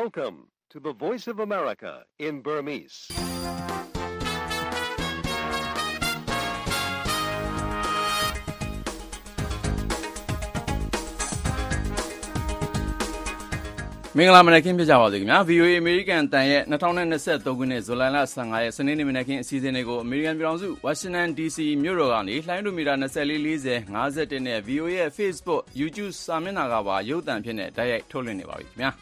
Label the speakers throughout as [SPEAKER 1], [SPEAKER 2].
[SPEAKER 1] Welcome to the Voice of America in Burmese.
[SPEAKER 2] ။မင်္ဂလာမနက်ခင်းဖြစ်ကြပါစေခင်ဗျာ VOA American တန်ရဲ့2023ခုနှစ်ဇူလိုင်လ15ရက်စနေနေ့မနက်ခင်းအစီအစဉ်လေးကို American ပြည်ထောင်စု Washington DC မြို့တော်ကနေလှိုင်းဒိုမီတာ2440 51နဲ့ VOA ရဲ့ Facebook YouTube စာမျက်နှာကပါရုပ်သံဖြစ်နေတိုက်ရိုက်ထုတ်လွှင့်နေပါပြီခင်ဗျာ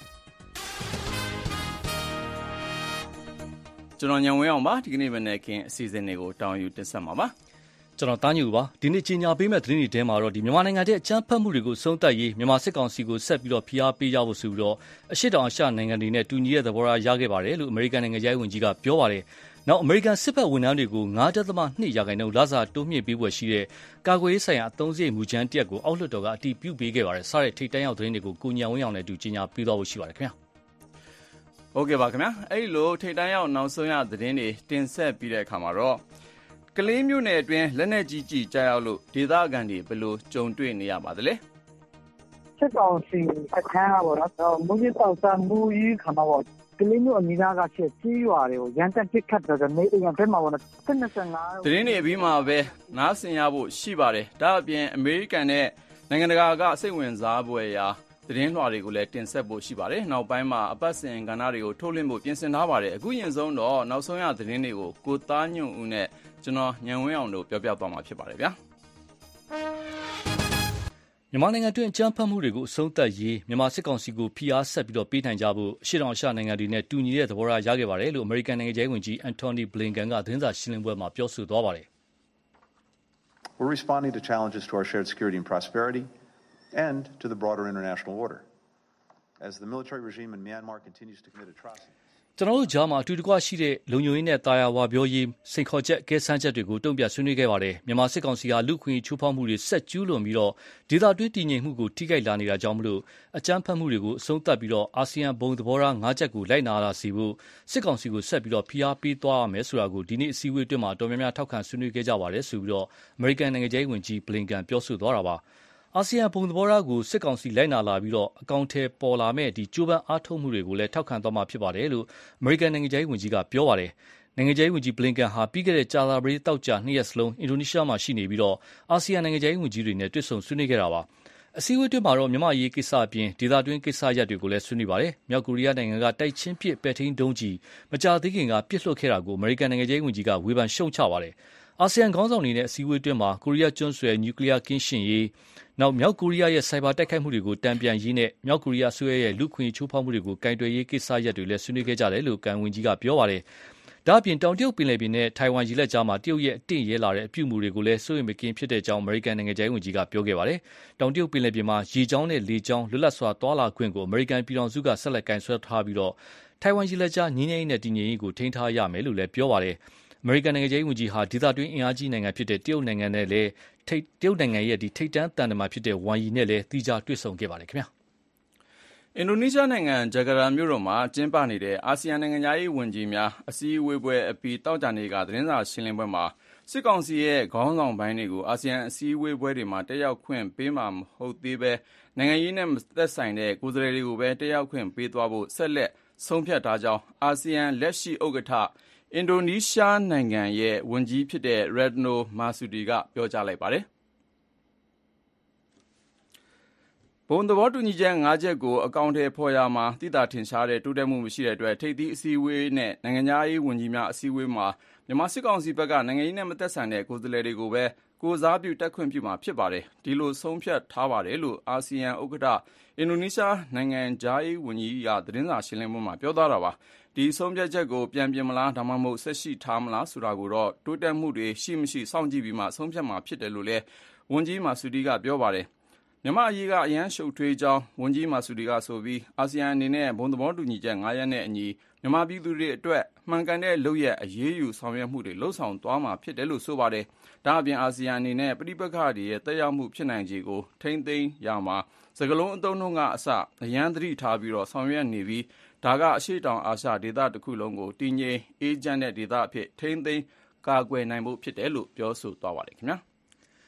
[SPEAKER 2] ကျွန်တော်ညံဝင်းအောင်ပါဒီကနေ့မနက်ခင်းအစီအစဉ်လေးကိုတောင်းယူတင်ဆက်မှာပါ
[SPEAKER 3] ကျွန်တော်တားညူပါဒီနေ့ကြီးညာပေးမဲ့သတင်းတွေထဲမှာတော့ဒီမြန်မာနိုင်ငံရဲ့အကြမ်းဖက်မှုတွေကိုဆုံးသက်ရေးမြန်မာစစ်ကောင်စီကိုဆက်ပြီးတော့ဖိအားပေးကြဖို့ဆိုပြီးတော့အရှေ့တောင်အာရှနိုင်ငံတွေနဲ့တူညီတဲ့သဘောထားရခဲ့ပါတယ်လို့အမေရိကန်နိုင်ငံရဲ့ဝန်ကြီးကပြောပါတယ်။နောက်အမေရိကန်စစ်ဘက်ဝန်ထမ်းတွေကို 9.2 ရာခိုင်နှုန်းလစာတိုးမြှင့်ပေးဖို့ရှိတဲ့ကာကွယ်ရေးဆိုင်ရာအသုံးစရိတ်မူကြမ်းတစ်ရပ်ကိုအောက်လွှတ်တော်ကအတည်ပြုပေးခဲ့ပါတယ်။စတဲ့ထိပ်တန်းရောက်သတင်းတွေကိုကိုညံဝင်းအောင်နဲ့အတူကြီးညာပေးသွားဖို့ရှိပါတယ်ခင်ဗျာ
[SPEAKER 2] ။ဟုတ်ကဲ့ပါခင်ဗျာ။အဲ့လိုထိပ်တန်းရောက်နောက်ဆုံးရသတင်းတွေတင်ဆက်ပြီးတဲ့အခါမှာတော့ကလေးမျိုးနယ်အတွင်းလက်နက်ကြီးကြီးကြားရောက်လို့ဒေသခံတွေဘယ်လိုကြုံတွေ့နေရပါသလဲ
[SPEAKER 4] စစ်ကောင်စီအခန်းကပေါ့နော်မူကြီးတောက်ဆမူကြီးခါမှာပေါ့ကလေးမျိုးအနီးနားကချက်ကြီးရွာတွေကိုရန်တက်ပစ်ခတ်တဲ့နေအိမ်ဘက်မှာပေါ့နော်
[SPEAKER 2] 25သတင်းတွေအပြီးမှာပဲနားဆင်ရဖို့ရှိပါတယ်ဒါအပြင်အမေရိကန်နဲ့နိုင်ငံတကာကစိတ်ဝင်စားဖွယ်ရာသတင်းလွှာတွေကိုလည်းတင်ဆက်ဖို့ရှိပါတယ်နောက်ပိုင်းမှာအပတ်စဉ်ကဏ္ဍတွေကိုထုတ်လွှင့်ဖို့ပြင်ဆင်ထားပါတယ်အခုရင်ဆုံးတော့နောက်ဆုံးရသတင်းတွေကိုကိုသားညွန့်ဦးနဲ့ကျွန်တော်ညံဝင်းအောင်တို့ပြောပြသွားမှာဖြစ်ပါတယ်ဗျာ
[SPEAKER 3] မြန်မာနိုင်ငံတွင်းအကြမ်းဖက်မှုတွေကိုအဆုံးသတ်ရေးမြန်မာစစ်ကောင်စီကိုဖိအားဆက်ပြီးတော့ပေးနိုင်ကြဖို့အရှေ့တောင်အာရှနိုင်ငံတွေနဲ့တူညီတဲ့သဘောထားရခဲ့ပါတယ်လို့အမေရိကန်နိုင်ငံခြားရေးဝန်ကြီးအန်တိုနီဘလင်ကန်ကသတင်းစာရှင်းလင်းပွဲမှာပြောဆိုသွားပါတယ်
[SPEAKER 5] We're responding to challenges to our shared security and prosperity and to the broader international order as the military regime in Myanmar continues to commit atrocities
[SPEAKER 3] ကျွန်တော်တို့ကြားမှာအတူတကွရှိတဲ့လုံခြုံရေးနဲ့တာယာဝပြောရေးစိန်ခေါ်ချက်ကဲဆန်းချက်တွေကိုတုံ့ပြန်ဆွေးနွေးခဲ့ပါတယ်မြန်မာစစ်ကောင်စီကလူခွင့်ချိုးဖောက်မှုတွေဆက်ကျူးလွန်ပြီးတော့ဒေသတွင်းတည်ငြိမ်မှုကိုထိခိုက်လာနေတာကြောင့်မလို့အကြမ်းဖက်မှုတွေကိုအဆုံးသတ်ပြီးတော့အာဆီယံဘုံသဘောထား၅ချက်ကိုလိုက်နာလာစီဖို့စစ်ကောင်စီကိုဆက်ပြီးတော့ဖိအားပေးသွားရမယ်ဆိုတာကိုဒီနေ့အစည်းအဝေးအတွင်းမှာတော်များများထောက်ခံဆွေးနွေးခဲ့ကြပါတယ်ဆိုပြီးတော့အမေရိကန်နိုင်ငံခြားရေးဝန်ကြီးဘလင်ကန်ပြောဆိုသွားတာပါအာဆီယံဘုံသဘောထားကိုစစ်ကောင်စီလိုက်နာလာပြီးတော့အကောင့်ထဲပေါ်လာမဲ့ဒီကျိုးပန်းအားထုတ်မှုတွေကိုလည်းထောက်ခံသွားမှာဖြစ်ပါတယ်လို့အမေရိကန်နိုင်ငံခြားရေးဝန်ကြီးကပြောပါတယ်နိုင်ငံခြားရေးဝန်ကြီးဘလင်ကန်ဟာပြီးခဲ့တဲ့ကြာသပတေးတောက်ကြ2ရက်စလုံးအင်ဒိုနီးရှားမှာရှိနေပြီးတော့အာဆီယံနိုင်ငံခြားရေးဝန်ကြီးတွေနဲ့တွေ့ဆုံဆွေးနွေးခဲ့တာပါအစည်းအဝေးတွင်မှာတော့မြန်မာရေးကိစ္စအပြင်ဒေသတွင်းကိစ္စရပ်တွေကိုလည်းဆွေးနွေးပါတယ်မြောက်ကိုရီးယားနိုင်ငံကတိုက်ချင်းပစ်ပဲ့ထိန်းဒုံးကြီးမကြာသေးခင်ကပစ်လွှတ်ခဲ့တာကိုအမေရိကန်နိုင်ငံခြားရေးဝန်ကြီးကဝေဖန်ရှုံချပါတယ်အာဆီယံခေါင်းဆောင်တွေနဲ့အစည်းအဝေးတွင်မှာကိုရီးယားကျွန်းဆွယ်နျူကလ িয়ার ကင်းရှင်းရေးနောက်မြောက်ကိုရီးယားရဲ့စိုက်ဘာတိုက်ခိုက်မှုတွေကိုတံပြန်ရေးနဲ့မြောက်ကိုရီးယားဆွေရဲ့လူခွင့်ချိုးဖောက်မှုတွေကိုကင်တွယ်ရေးကိစ္စရပ်တွေလည်းဆွေးနွေးခဲ့ကြတယ်လို့ကန်ဝန်ကြီးကပြောပါတယ်။ဒါ့အပြင်တောင်တရုတ်ပင်လယ်ပြင်နဲ့ထိုင်ဝမ်ရေလက်ကြားမှာတရုတ်ရဲ့အတင့်ရဲလာတဲ့အပြုအမူတွေကိုလည်းစိုးရိမ်မကင်းဖြစ်တဲ့အကြောင်းအမေရိကန်နိုင်ငံခြားရေးဝန်ကြီးကပြောခဲ့ပါတယ်။တောင်တရုတ်ပင်လယ်ပြင်မှာရေကြောင်းနဲ့လေကြောင်းလွတ်လပ်စွာသွားလာခွင့်ကိုအမေရိကန်ပြည်ထောင်စုကဆက်လက်ကင်ဆယ်ထားပြီးတော့ထိုင်ဝမ်ရေလက်ကြားငြင်းငြင်းနဲ့တည်ငြိမ်ရေးကိုထိန်းထားရမယ်လို့လည်းပြောပါတယ်။အမေရိကန်နိုင်ငံခြားရေးဝန်ကြီးဟာဒေသတွင်းအင်အားကြီးနိုင်ငံဖြစ်တဲ့တရုတ်နိုင်ငံနဲ့လည်းတရုတ်နိုင်ငံရဲ့ထိပ်တန်းတန်တမာဖြစ်တဲ့ဝမ်ယီနဲ့လည်းသီးခြားတွေ့ဆုံခဲ့ပါတယ်ခင်ဗျာ
[SPEAKER 2] အင်ဒိုနီးရှားနိုင်ငံဂျကာတာမြို့တော်မှာကျင်းပနေတဲ့အာဆီယံနိုင်ငံခြားရေးဝန်ကြီးများအစည်းအဝေးပွဲအပြီးတောက်ကြနေ့ကသတင်းစာရှင်းလင်းပွဲမှာစစ်ကောင်စီရဲ့ခေါင်းဆောင်ပိုင်းတွေကိုအာဆီယံအစည်းအဝေးပွဲတွေမှာတက်ရောက်ခွင့်ပေးမှာမဟုတ်သေးပဲနိုင်ငံရေးနဲ့သက်ဆိုင်တဲ့ကိုယ်စားလှယ်တွေကိုပဲတက်ရောက်ခွင့်ပေးသွားဖို့ဆက်လက်ဆုံးဖြတ်ထားကြောင်းအာဆီယံလက်ရှိဥက္ကဋ္ဌအင်ဒိုနီးရှားနိုင်ငံရဲ့ဝန်ကြီးဖြစ်တဲ့ Retno Marsudi ကပြောကြားလိုက်ပါတယ်ဘုံသဘောတူညီချက်၅ချက်ကိုအကောင့်ထဲဖော်ရမှာတိတာထင်ရှားတဲ့တိုးတက်မှုမရှိတဲ့အတွက်ထိပ်သီးအစည်းအဝေးနဲ့နိုင်ငံခြားရေးဝန်ကြီးများအစည်းအဝေးမှာမြန်မာစစ်ကောင်စီဘက်ကနိုင်ငံရေးနဲ့မသက်ဆိုင်တဲ့ကိုယ်စားလှယ်တွေကိုပဲကိုယ်စားပြုတက်ခွင့်ပြုမှာဖြစ်ပါတယ်ဒီလိုဆုံးဖြတ်ထားပါတယ်လို့အာဆီယံဥက္ကဋ္ဌအင်ဒိုနီးရှားနိုင်ငံခြားရေးဝန်ကြီးကသတင်းစာရှင်းလင်းပွဲမှာပြောသွားတာပါဒီဆုံးဖြတ်ချက်ကိုပြန်ပြင်မလားဒါမှမဟုတ်ဆက်ရှိထားမလားဆိုတာကိုတော့တိုးတက်မှုတွေရှိမရှိစောင့်ကြည့်ပြီးမှဆုံးဖြတ်မှာဖြစ်တယ်လို့လည်းဝန်ကြီးမာဆူဒီကပြောပါတယ်မြန်မာအရေးကအရန်ရှုပ်ထွေးကြောင်းဝန်ကြီးမာဆူဒီကဆိုပြီးအာဆီယံအနေနဲ့ဘုံသဘောတူညီချက်9ရက်နဲ့အညီမြန်မာပြည်သူတွေအတွက်မှန်ကန်တဲ့လုပ်ရအရေးယူဆောင်ရွက်မှုတွေလှုံ့ဆော်သွားမှာဖြစ်တယ်လို့ဆိုပါတယ်။ဒါအပြင်အာဆီယံအနေနဲ့ပဋိပက္ခတွေရဲ့တက်ရောက်မှုဖြစ်နိုင်ခြေကိုထိန်းသိမ်းရမှာစကလုံးအသုံးနှုန်းကအစအရန်သတိထားပြီးတော့ဆောင်ရွက်နေပြီးဒါကအရှေ့တောင်အာရှဒေသတစ်ခုလုံးကိုတည်ငြိမ်အေးချမ်းတဲ့ဒေသအဖြစ်ထိန်းသိမ်းကာကွယ်နိုင်ဖို့ဖြစ်တယ်လို့ပြောဆိုသွားပါတယ်ခင်ဗျာ။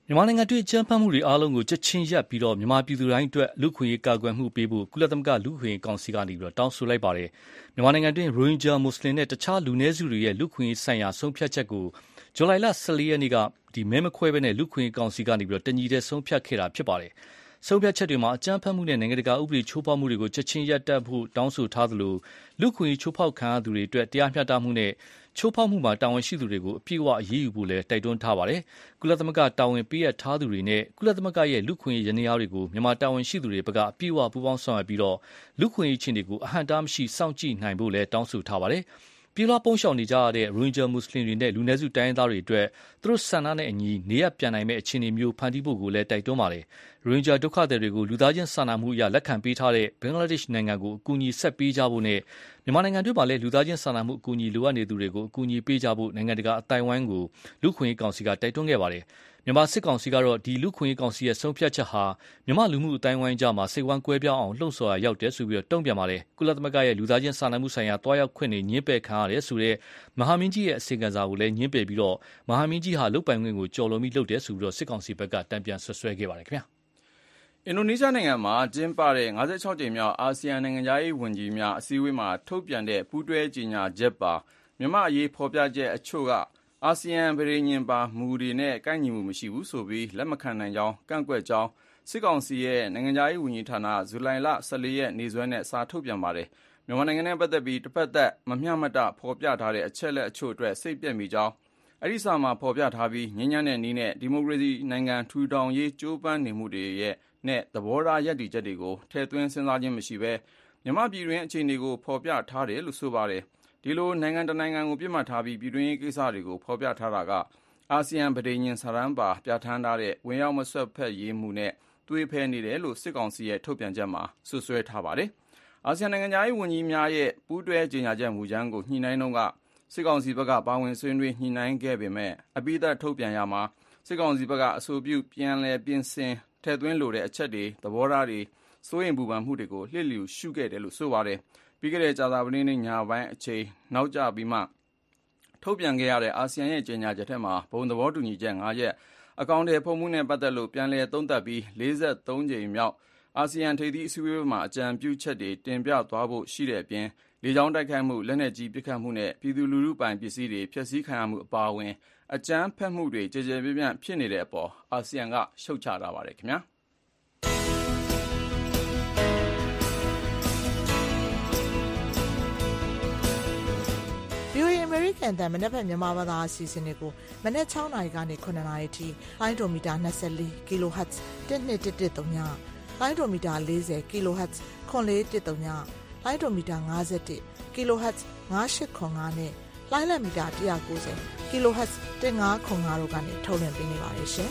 [SPEAKER 3] မြန်မာနိုင်ငံတွင်းအကြမ်းဖက်မှုတွေအားလုံးကိုချက်ချင်းရပ်ပြီးမြန်မာပြည်သူတိုင်းအတွက်လူ့ခွင့်ရေးကာကွယ်မှုပေးဖို့ကုလသမဂ္ဂလူ့ခွင့်ရေးကောင်စီကနေတောင်းဆိုလိုက်ပါတယ်။မြန်မာနိုင်ငံတွင်းရိုဟင်ဂျာမွတ်စလင်နဲ့တခြားလူနည်းစုတွေရဲ့လူ့ခွင့်ရေးဆိုင်ရာဆုံးဖြတ်ချက်ကိုဇူလိုင်လ 14 ရက်နေ့ကမဲမခွဲဘဲလူ့ခွင့်ရေးကောင်စီကနေတညီတည်းဆုံးဖြတ်ခဲ့တာဖြစ်ပါတယ်။ဆုံးဖြတ်ချက်တွေမှာအကြမ်းဖက်မှုနဲ့နိုင်ငံတကာဥပဒေချိုးဖောက်မှုတွေကိုချက်ချင်းရပ်တန့်ဖို့တောင်းဆိုထားသလိုလူ့ခွင့်ရေးချိုးဖောက်ခံရသူတွေအတွက်တရားမျှတမှုနဲ့ချိုးဖောက်မှုမှာတာဝန်ရှိသူတွေကိုအပြည့်အဝအရေးယူဖို့လည်းတိုက်တွန်းထားပါတယ်။ကုလသမဂ္ဂတာဝန်ပေးအပ်ထားသူတွေနဲ့ကုလသမဂ္ဂရဲ့လူ့ခွင့်ရေးယန္တရားတွေကိုမြန်မာတာဝန်ရှိသူတွေဘက်ကအပြည့်အဝပူးပေါင်းဆောင်ရွက်ပြီးလူ့ခွင့်ရေးအခြေအနေကိုအဟန့်အတားမရှိစောင့်ကြည့်နိုင်ဖို့လည်းတောင်းဆိုထားပါတယ်။ပြည်ပပုံရှောင်နေကြရတဲ့ရိုဟင်ဂျာမွတ်စလင်တွေနဲ့လူနည်းစုတိုင်းရင်းသားတွေအတွက်သူတို့ဆန္ဒနဲ့အညီနေရပ်ပြန်နိုင်မယ့်အခြေအနေမျိုးဖန်တီးဖို့ကိုလည်းတိုက်တွန်းပါတယ်။ရိုဟင်ဂျာဒုက္ခသည်တွေကိုလူသားချင်းစာနာမှုအရလက်ခံပေးထားတဲ့ဘင်္ဂလားဒေ့ရှ်နိုင်ငံကိုအကူအညီဆက်ပေးကြဖို့နဲ့မြန်မာနိုင်ငံတွင်းမှာလည်းလူသားချင်းစာနာမှုအကူအညီလိုအပ်နေသူတွေကိုအကူအညီပေးကြဖို့နိုင်ငံတကာအသိုင်းအဝိုင်းကိုလူ့ခွင့်ရေးကောင်စီကတိုက်တွန်းခဲ့ပါတယ်။မြန်မာစစ်ကောင်စီကတော့ဒီလူ့ခွင့်ရေးကောင်စီရဲ့ဆုံးဖြတ်ချက်ဟာမြန်မာလူမှုအသိုင်းအဝိုင်းကြားမှာစိတ်ဝမ်းကွဲပြားအောင်လှုံ့ဆော်ရရောက်တယ်ဆိုပြီးတုံ့ပြန်ပါတယ်။ကုလသမဂ္ဂရဲ့လူသားချင်းစာနာမှုဆိုင်ရာတွားရောက်ခွင့်တွေညှင်းပယ်ခံရတယ်ဆိုတဲ့မဟာမင်းကြီးရဲ့အစီအကံစာကိုလည်းညှင်းပယ်ပြီးမဟာမင်းကြီးဟာလုတ်ပိုင်ခွင့်ကိုကျော်လွန်ပြီးလုပ်တယ်ဆိုပြီးစစ်ကောင်စီဘက်ကတံပြန်ဆွဆွဲခဲ့ပါတယ်ခင်ဗျာ
[SPEAKER 2] ။အင်ဒိုနီးရှားနိုင်ငံမှာကျင်းပတဲ့56ကြိမ်မြောက်အာဆီယံနိုင်ငံခြားရေးဝန်ကြီးများအစည်းအဝေးမှာထုတ်ပြန်တဲ့ပူးတွဲကြေညာချက်ပါမြန်မာအရေးဖော်ပြချက်အချို့ကအာဆီယံပဋိညာဉ်ပါမူတွေနဲ့ကိုက်ညီမှုမရှိဘူးဆိုပြီးလက်မခံနိုင်ကြောင်းကန့်ကွက်ကြောင်းစစ်ကောင်စီရဲ့နိုင်ငံခြားရေးဝန်ကြီးဌာနဇူလိုင်လ 14 ရက်နေ့စွဲနဲ့စာထုတ်ပြန်ပါတယ်။မြန်မာနိုင်ငံနဲ့ပတ်သက်ပြီးတစ်ဖက်သက်မမျှမတဖော်ပြထားတဲ့အချက်လက်အချို့အတွက်စိတ်ပျက်မိကြောင်းအဲဒီစာမှာဖော်ပြထားပြီးငြိမ်းချမ်းတဲ့နည်းနဲ့ဒီမိုကရေစီနိုင်ငံထူထောင်ရေးကြိုးပမ်းနေမှုတွေရဲ့နဲ့သဘောထားရပ်တည်ချက်တွေကိုထည့်သွင်းစဉ်းစားခြင်းမရှိဘဲမြန်မာပြည်တွင်းအခြေအနေကိုဖော်ပြထားတယ်လို့ဆိုပါတယ်။ဒီလိုနိုင်ငံတနိုင်ငံကိုပြစ်မှတ်ထားပြီးပြည်တွင်းရေးကိစ္စတွေကိုဖော်ပြထားတာကအာဆီယံပဋိညာဉ်စာတမ်းပါပြဋ္ဌာန်းထားတဲ့ဝင်ရောက်မစွက်ဖက်ရေးမှုနဲ့သွေးဖဲနေတယ်လို့စစ်ကောင်စီရဲ့ထုတ်ပြန်ချက်မှာဆွဆွဲထားပါတယ်။အာဆီယံနိုင်ငံခြားရေးဝန်ကြီးများရဲ့ပူးတွဲကြေညာချက်မူကြမ်းကိုညှိနှိုင်းတော့ကစစ်ကောင်စီဘက်ကပါဝင်ဆွေးနွေးညှိနှိုင်းခဲ့ပေမဲ့အပိသက်ထုတ်ပြန်ရမှာစစ်ကောင်စီဘက်ကအဆိုပြုပြန်လည်ပြင်ဆင်ထည့်သွင်းလိုတဲ့အချက်တွေသဘောထားတွေစိုးရိမ်ပူပန်မှုတွေကိုလှစ်လျူရှုခဲ့တယ်လို့ဆိုပါတယ်။ပြီးခဲ့တဲ့ကြာသပတေးနေ့ညပိုင်းအချိန်နောက်ကျပြီးမှထုတ်ပြန်ခဲ့ရတဲ့အာဆီယံရဲ့ကြေညာချက်ထဲမှာဘုံသဘောတူညီချက်5ရက်အကောင့်တွေဖုံမှုနဲ့ပတ်သက်လို့ပြန်လည်သုံးသပ်ပြီး43ကြိမ်မြောက်အာဆီယံထိပ်သီးအစည်းအဝေးမှာအကြံပြုချက်တွေတင်ပြသွားဖို့ရှိတဲ့အပြင်လေကြောင်းတိုက်ခိုက်မှုလက်နက်ကြီးပစ်ခတ်မှုနဲ့ပြည်သူလူထုပိုင်ပစ္စည်းတွေဖျက်ဆီးခံရမှုအပါအဝင်အကြမ်းဖက်မှုတွေကြေကြေပြန့်ပြန့်ဖြစ်နေတဲ့အပေါ်အာဆီယံကရှုတ်ချထားပါတယ်ခင်ဗျာ
[SPEAKER 6] VOA American တန်မနေ့ဖက်မြန်မာဘာသာအစီအစဉ်တွေကိုမနေ့6နာရီကနေ9နာရီထိလိုင်းဒိုမီတာ24 kHz 1213ညလိုင်းဒိုမီတာ40 kHz 9413ညလိုင်းဒိုမီတာ51 kHz 9805နဲ့လိုင်းလက်မီတာ190 kHz 1505တို့ကနေထုတ်လွှင့်ပေးနေပါတယ်ရှင်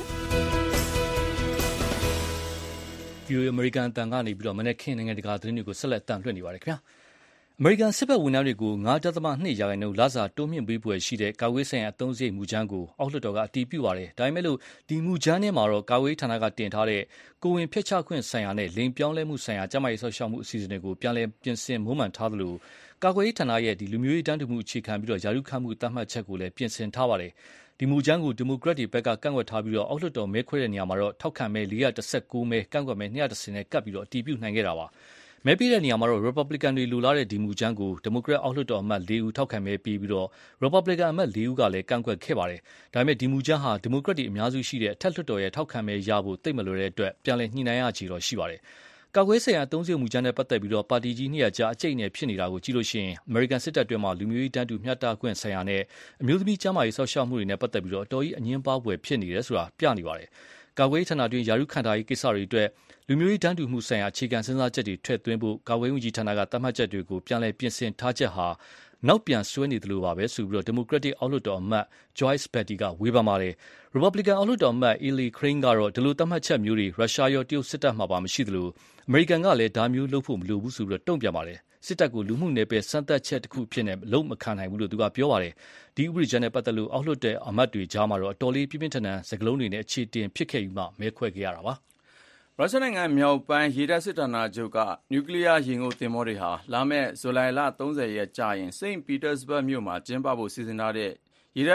[SPEAKER 6] ။
[SPEAKER 3] VOA American တန်ကနေမနေ့ခင်းနိုင်ငံတကာသတင်းတွေကိုဆက်လက်တန်လွှင့်နေပါတယ်ခင်ဗျာ။အမေရိကန်စစ်ဘက်ဝန်ထမ်းတွေကို 9.2 ရာခိုင်နှုန်းလစာတိုးမြှင့်ပေးဖွယ်ရှိတဲ့ကာကွယ်ဆိုင်ရာအသုံးစရိတ်မူကြမ်းကိုအောက်လွှတ်တော်ကအတည်ပြုပါတယ်။ဒါပေမဲ့ဒီမူကြမ်းထဲမှာတော့ကာကွယ်ဌာနကတင်ထားတဲ့ကိုဝင်ဖျက်ချခွင့်ဆိုင်ရာနဲ့လိင်ပြောင်းလဲမှုဆိုင်ရာကျန်းမာရေးဆောက်ရှောက်မှုအစီအစဉ်တွေကိုပြန်လည်ပြင်ဆင်မွမ်းမံထားသလိုကာကွယ်ဌာနရဲ့လူမျိုးရေးတန်းတူမှုအခြေခံပြီးယာရုခတ်မှုသတ်မှတ်ချက်ကိုလည်းပြင်ဆင်ထားပါတယ်။ဒီမူကြမ်းကိုဒီမိုကရက်တွေဘက်ကကန့်ကွက်ထားပြီးအောက်လွှတ်တော်မဲခွဲတဲ့နေရာမှာတော့ထောက်ခံမဲ419မဲကန့်ကွက်မဲ210နဲ့ကပ်ပြီးအတည်ပြုနိုင်ခဲ့တာပါ။မဲပေးတဲ့နေရာမှာတော့ Republican တွေလိုလားတဲ့ဒီမူကြမ်းကို Democrat အောက်လွှတ်တော်အမတ်4ဦးထောက်ခံမဲပေးပြီးRepublican အမတ်4ဦးကလည်းကန့်ကွက်ခဲ့ပါတယ်။ဒါပေမဲ့ဒီမူကြမ်းဟာ Democrat တွေအများစုရှိတဲ့အထက်လွှတ်တော်ရဲ့ထောက်ခံမဲရဖို့သိပ်မလွယ်တဲ့အတွက်ပြန်လည်ညှိနှိုင်းရချေတော့ရှိပါတယ်။ကာကွယ်ဆိုင်ရာအသုံးစရိတ်မူကြမ်းနဲ့ပတ်သက်ပြီးပါတီကြီး2ရပ်ကြားအကျိတ်အနယ်ဖြစ်နေတာကိုကြည့်လို့ရှိရင် American စစ်တပ်အတွင်းမှာလူမျိုးရေးတန်းတူမျှတခွင့်ဆိုင်ရာနဲ့အမျိုးသမီးကျန်းမာရေးဆောက်ရှောက်မှုတွေနဲ့ပတ်သက်ပြီးအတော်ကြီးအငြင်းပွားဖွယ်ဖြစ်နေတယ်ဆိုတာပြနေပါတယ်။ကာကွယ်ဌာနတွင်ယာရုခံထားရေးကိစ္စတွေအတွက်လူမျိုးရေးတန်းတူမှုဆိုင်ရာအခြေခံစဉ်းစားချက်တွေထည့်သွင်းဖို့ကာကွယ်ဝန်ကြီးဌာနကသတ်မှတ်ချက်တွေကိုပြန်လည်ပြင်ဆင်ထားချက်ဟာနောက်ပြန်ဆွဲနေတယ်လို့ပါပဲဆိုပြီးDemocratic အောက်လွှတ်တော်အမတ် Joyce Beatty ကဝေဖန်ပါတယ်။ Republican အောက်လွှတ်တော်အမတ် Ely Crane ကတော့ဒီလိုသတ်မှတ်ချက်မျိုးတွေရုရှားရောတရုတ်စစ်တပ်မှာပါမရှိသလိုအမေရိကန်ကလည်းဒါမျိုးလုပ်ဖို့မလိုဘူးဆိုပြီးတုံ့ပြန်ပါတယ်။စစ်တပ်ကိုလူမှုနယ်ပယ်စမ်းသပ်ချက်တစ်ခုဖြစ်နေလုံးမခံနိုင်ဘူးလို့သူကပြောပါတယ်။ဒီဥပဒေကြမ်းနဲ့ပတ်သက်လို့အောက်လွှတ်တော်အမတ်တွေကြားမှာတော့အတော်လေးပြင်းပြင်းထန်ထန်စကားလုံးတွေနဲ့အခြေတင်ဖြစ်ခဲ့ပြီးမှမဲခွဲခဲ့ရတာပါ။
[SPEAKER 2] ရုရှားနိုင်ငံမြောက်ပိုင်းရေတပ်စစ်ဌာနချုပ်ကနျူကလ িয়ার ရေငုပ်သင်္ဘောတွေဟာလာမယ့်ဇူလိုင်လ30ရက်ကြာရင်စိန့်ပီတာစဘတ်မြို့မှာကျင်းပဖို့စီစဉ်ထားတဲ့ရေတပ်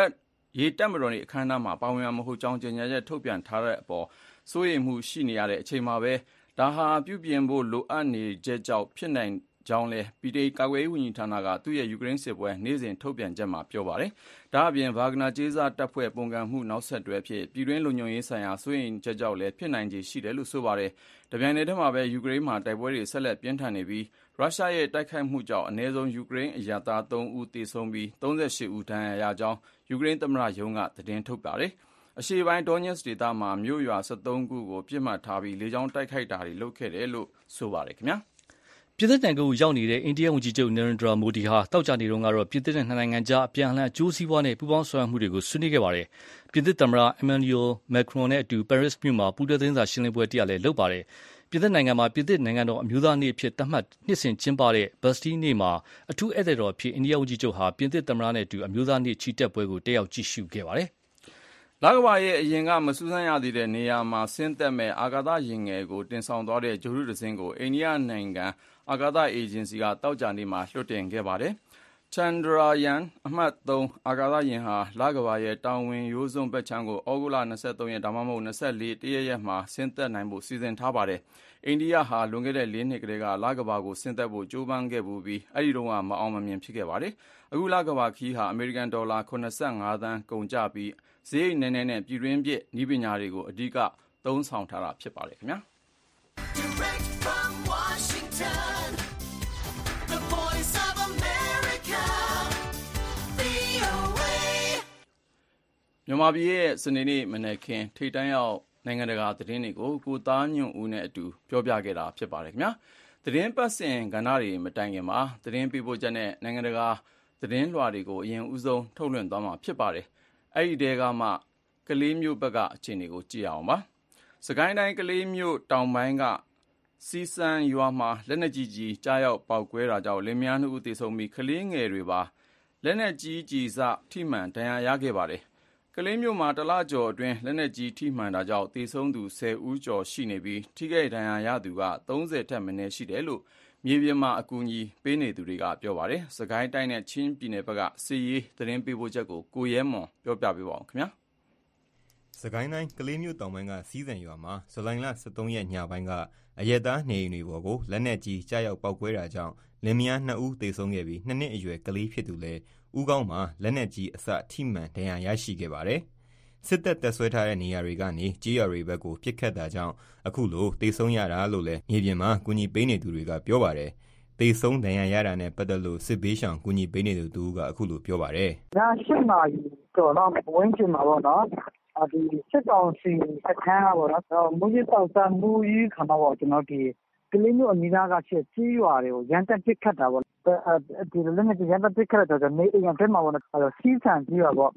[SPEAKER 2] ရေတပ်မတော်နဲ့အခမ်းအနားမှာပါဝင်မှာမဟုတ်ကြောင်းကြေညာချက်ထုတ်ပြန်ထားတဲ့အပေါ်စိုးရိမ်မှုရှိနေရတဲ့အချိန်မှာပဲဒါဟာပြုပြင်ဖို့လိုအပ်နေချက်ကြောင့်ဖြစ်နိုင်ကြောင်းလည်းပြည်ထောင်ကာကွယ်ရေးဝန်ကြီးဌာနကသူ့ရဲ့ယူကရိန်းစစ်ပွဲနေ့စဉ်ထုတ်ပြန်ချက်မှာပြောပါတယ်။ဒါအပြင်ဗာဂနာကျေးစာတပ်ဖွဲ့ပုံကံမှုနောက်ဆက်တွဲဖြစ်ပြည်တွင်းလုံခြုံရေးဆိုင်ရာစိုးရိမ်ချက်ကြောင့်လည်းဖြစ်နိုင်ခြေရှိတယ်လို့ဆိုပါတယ်။တပြိုင်တည်းမှာပဲယူကရိန်းမှာတိုက်ပွဲတွေဆက်လက်ပြင်းထန်နေပြီးရုရှားရဲ့တိုက်ခိုက်မှုကြောင့်အနည်းဆုံးယူကရိန်းအရပ်သား3ဦးသေဆုံးပြီး38ဦးဒဏ်ရာရကြောင်းယူကရိန်းသမ္မတရုံးကသတင်းထုတ်ပါတယ်။အရှေ့ပိုင်းဒေါညက်စ်ဒေသမှာမြို့ရွာ73ခုကိုပြစ်မှတ်ထားပြီးလေကြောင်းတိုက်ခိုက်တာတွေလုပ်ခဲ့တယ်လို့ဆိုပါတယ်ခင်ဗျာ။
[SPEAKER 3] ပြည်သစ်နိုင်ငံကိုရောက်နေတဲ့အိန္ဒိယဝန်ကြီးချုပ်နရင်ဒရာမိုဒီဟာတောက်ကြနေတုန်းကတော့ပြည်သစ်နဲ့နှစ်နိုင်ငံကြားအပြန်အလှန်အကျိုးစီးပွားနဲ့ပူးပေါင်းဆောင်ရွက်မှုတွေကိုဆွေးနွေးခဲ့ပါတယ်။ပြည်သစ်သမ္မတအမန်နျူယ်မက်ခရွန်နဲ့အတူပဲရစ်မြို့မှာပူးတွဲသတင်းစာရှင်းလင်းပွဲတစ်ရပ်လည်းလုပ်ပါတယ်။ပြည်သစ်နိုင်ငံမှာပြည်သစ်နိုင်ငံတော်အမျိုးသားနေ့အဖြစ်သတ်မှတ်နှစ်စဉ်ကျင်းပတဲ့ဘတ်စတီးနေ့မှာအထူးဧည့်သည်တော်အဖြစ်အိန္ဒိယဝန်ကြီးချုပ်ဟာပြည်သစ်သမ္မတနဲ့အတူအမျိုးသားနေ့ချီတက်ပွဲကိုတက်ရောက်ကြည့်ရှုခဲ့ပါတယ်
[SPEAKER 2] ။လကဘာရဲ့အရင်ကမစူးစမ်းရသေးတဲ့နေရာမှာဆင်းသက်မဲ့အာကာသယာဉ်ငယ်ကိုတင်ဆောင်သွားတဲ့ဂြိုဟ်တုတစင်းကိုအိန္ဒိယနိုင်ငံအာကာသအေဂျင်စီကတောက်ကြနေမှာလွှတ်တင်ခဲ့ပါတယ်။ Chandrayaan အမှတ်3အာကာသယာဉ်ဟာလကဘာရဲ့တောင်ဝင်ရိုးစွန်းဘက်ခြမ်းကိုဩဂုတ်လ23ရက်ဒါမှမဟုတ်24ရက်မှာဆင်းသက်နိုင်ဖို့စီစဉ်ထားပါတယ်။အိန္ဒိယဟာလွန်ခဲ့တဲ့4နှစ်ကတည်းကလကဘာကိုဆင်းသက်ဖို့ကြိုးပမ်းခဲ့ပြီးအဲဒီတုန်းကမအောင်မမြင်ဖြစ်ခဲ့ပါတယ်။အခုလကဘာခီးဟာအမေရိကန်ဒေါ်လာ85သန်းကုန်ကျပြီးစရိတ်နည်းနည်းနဲ့ပြည်တွင်းပြစ်နည်းပညာတွေကိုအဓိကသုံးဆောင်ထားတာဖြစ်ပါတယ်ခင်ဗျာ။ Direct from Washington, the voice of America, VOA မြန်မာပြည်ရဲ့စနေနေ့မနက်ခင်းထိပ်တန်းရောက်နိုင်ငံတကာသတင်းတွေကိုကိုသားညွန့်ဦးနဲ့အတူပြောပြခဲ့တာဖြစ်ပါတယ်ခင်ဗျာ။သတင်းပတ်စဉ်ကဏ္ဍတွေမတိုင်ခင်မှာသတင်းပေးပို့ချက်နဲ့နိုင်ငံတကာသတင်းလွှာတွေကိုအရင်ဦးဆုံးထုတ်လွှင့်သွားမှာဖြစ်ပါတယ်။အဲ့ဒီတဲကမှကလေးမျိုးဘက်ကအခြေအနေကိုကြည့်အောင်ပါ။စကိုင်းတိုင်းကလေးမျိုးတောင်ပိုင်းကစီစံရွာမှာလက်နက်ကြီးကြားရောက်ပေါက်ကွဲတာကြောင့်လင်မယား2ဦးသေဆုံးပြီးကလေးငယ်တွေပါလက်နက်ကြီးစထိမှန်ဒဏ်ရာရခဲ့ပါတယ်။ကလေးမျိုးမှာတလကျော်အတွင်းလက်နက်ကြီးထိမှန်တာကြောင့်သေဆုံးသူ10ဦးကျော်ရှိနေပြီးထိခိုက်ဒဏ်ရာရသူက30ထက်မနည်းရှိတယ်လို့မြေပြင်မှာအကူအညီပေးနေသူတွေကပြောပါတယ်။စကိုင်းတိုင်းနဲ့ချင်းပြည်နယ်ဘက်ကစစ်ရေးသတင်းပေးပို့ချက်ကိုကိုရဲမွန်ပြောပြပေးပါဦးခင်ဗျာ
[SPEAKER 7] ။စကိုင်းတိုင်းကလေးမျိုးတောင်ပိုင်းကစီးစံရွာမှာဇူလိုင်လ23ရက်ညပိုင်းကအရက်သားနေအိမ်တွေပေါ်ကိုလက်နက်ကြီးကြားရောက်ပေါက်ကွဲတာကြောင့်လင်မယား2ဦးသေဆုံးခဲ့ပြီး2နှစ်အရွယ်ကလေးဖြစ်သူလည်းဦးခေါင်းမှာလက်နက်ကြီးအစထိမှန်ဒဏ်ရာရရှိခဲ့ပါတယ်။စစ်တပ်တပ်ဆွဲထားတဲ့နေရာတွေကနေကြေးရွာတွေဘက်ကိုပစ်ခတ်တာကြောင့်အခုလိုသေဆုံးရတာလို့လည်းမြေပြင်မှာကူညီပေးနေသူတွေကပြောပါတယ်။သေဆုံးဒဏ်ရာရတာနဲ့ပတ်သက်လို့စစ်ဘေးရှောင်ကူညီပေးနေသူတူကအခုလိုပြောပါတယ်
[SPEAKER 4] ။ဒါ8နာရီတော့ဝင်းကျင်မှာပေါ့နော်။ဒီစစ်ကောင်စီအခမ်းအနားပေါ့နော်။မူကြီးတောက်စားမူကြီးခါမှာပေါ့ကျွန်တော်ဒီကလေးမျိုးအမိသားကချက်ကြီးရွာတွေကိုရန်တက်ပစ်ခတ်တာပေါ့ဒီလည်းနဲ့ရန်တက်ပစ်ခတ်တော့နေအိမ်ထဲမှာပေါ့နော်စီးဆန်ကြီးရွာပေါ့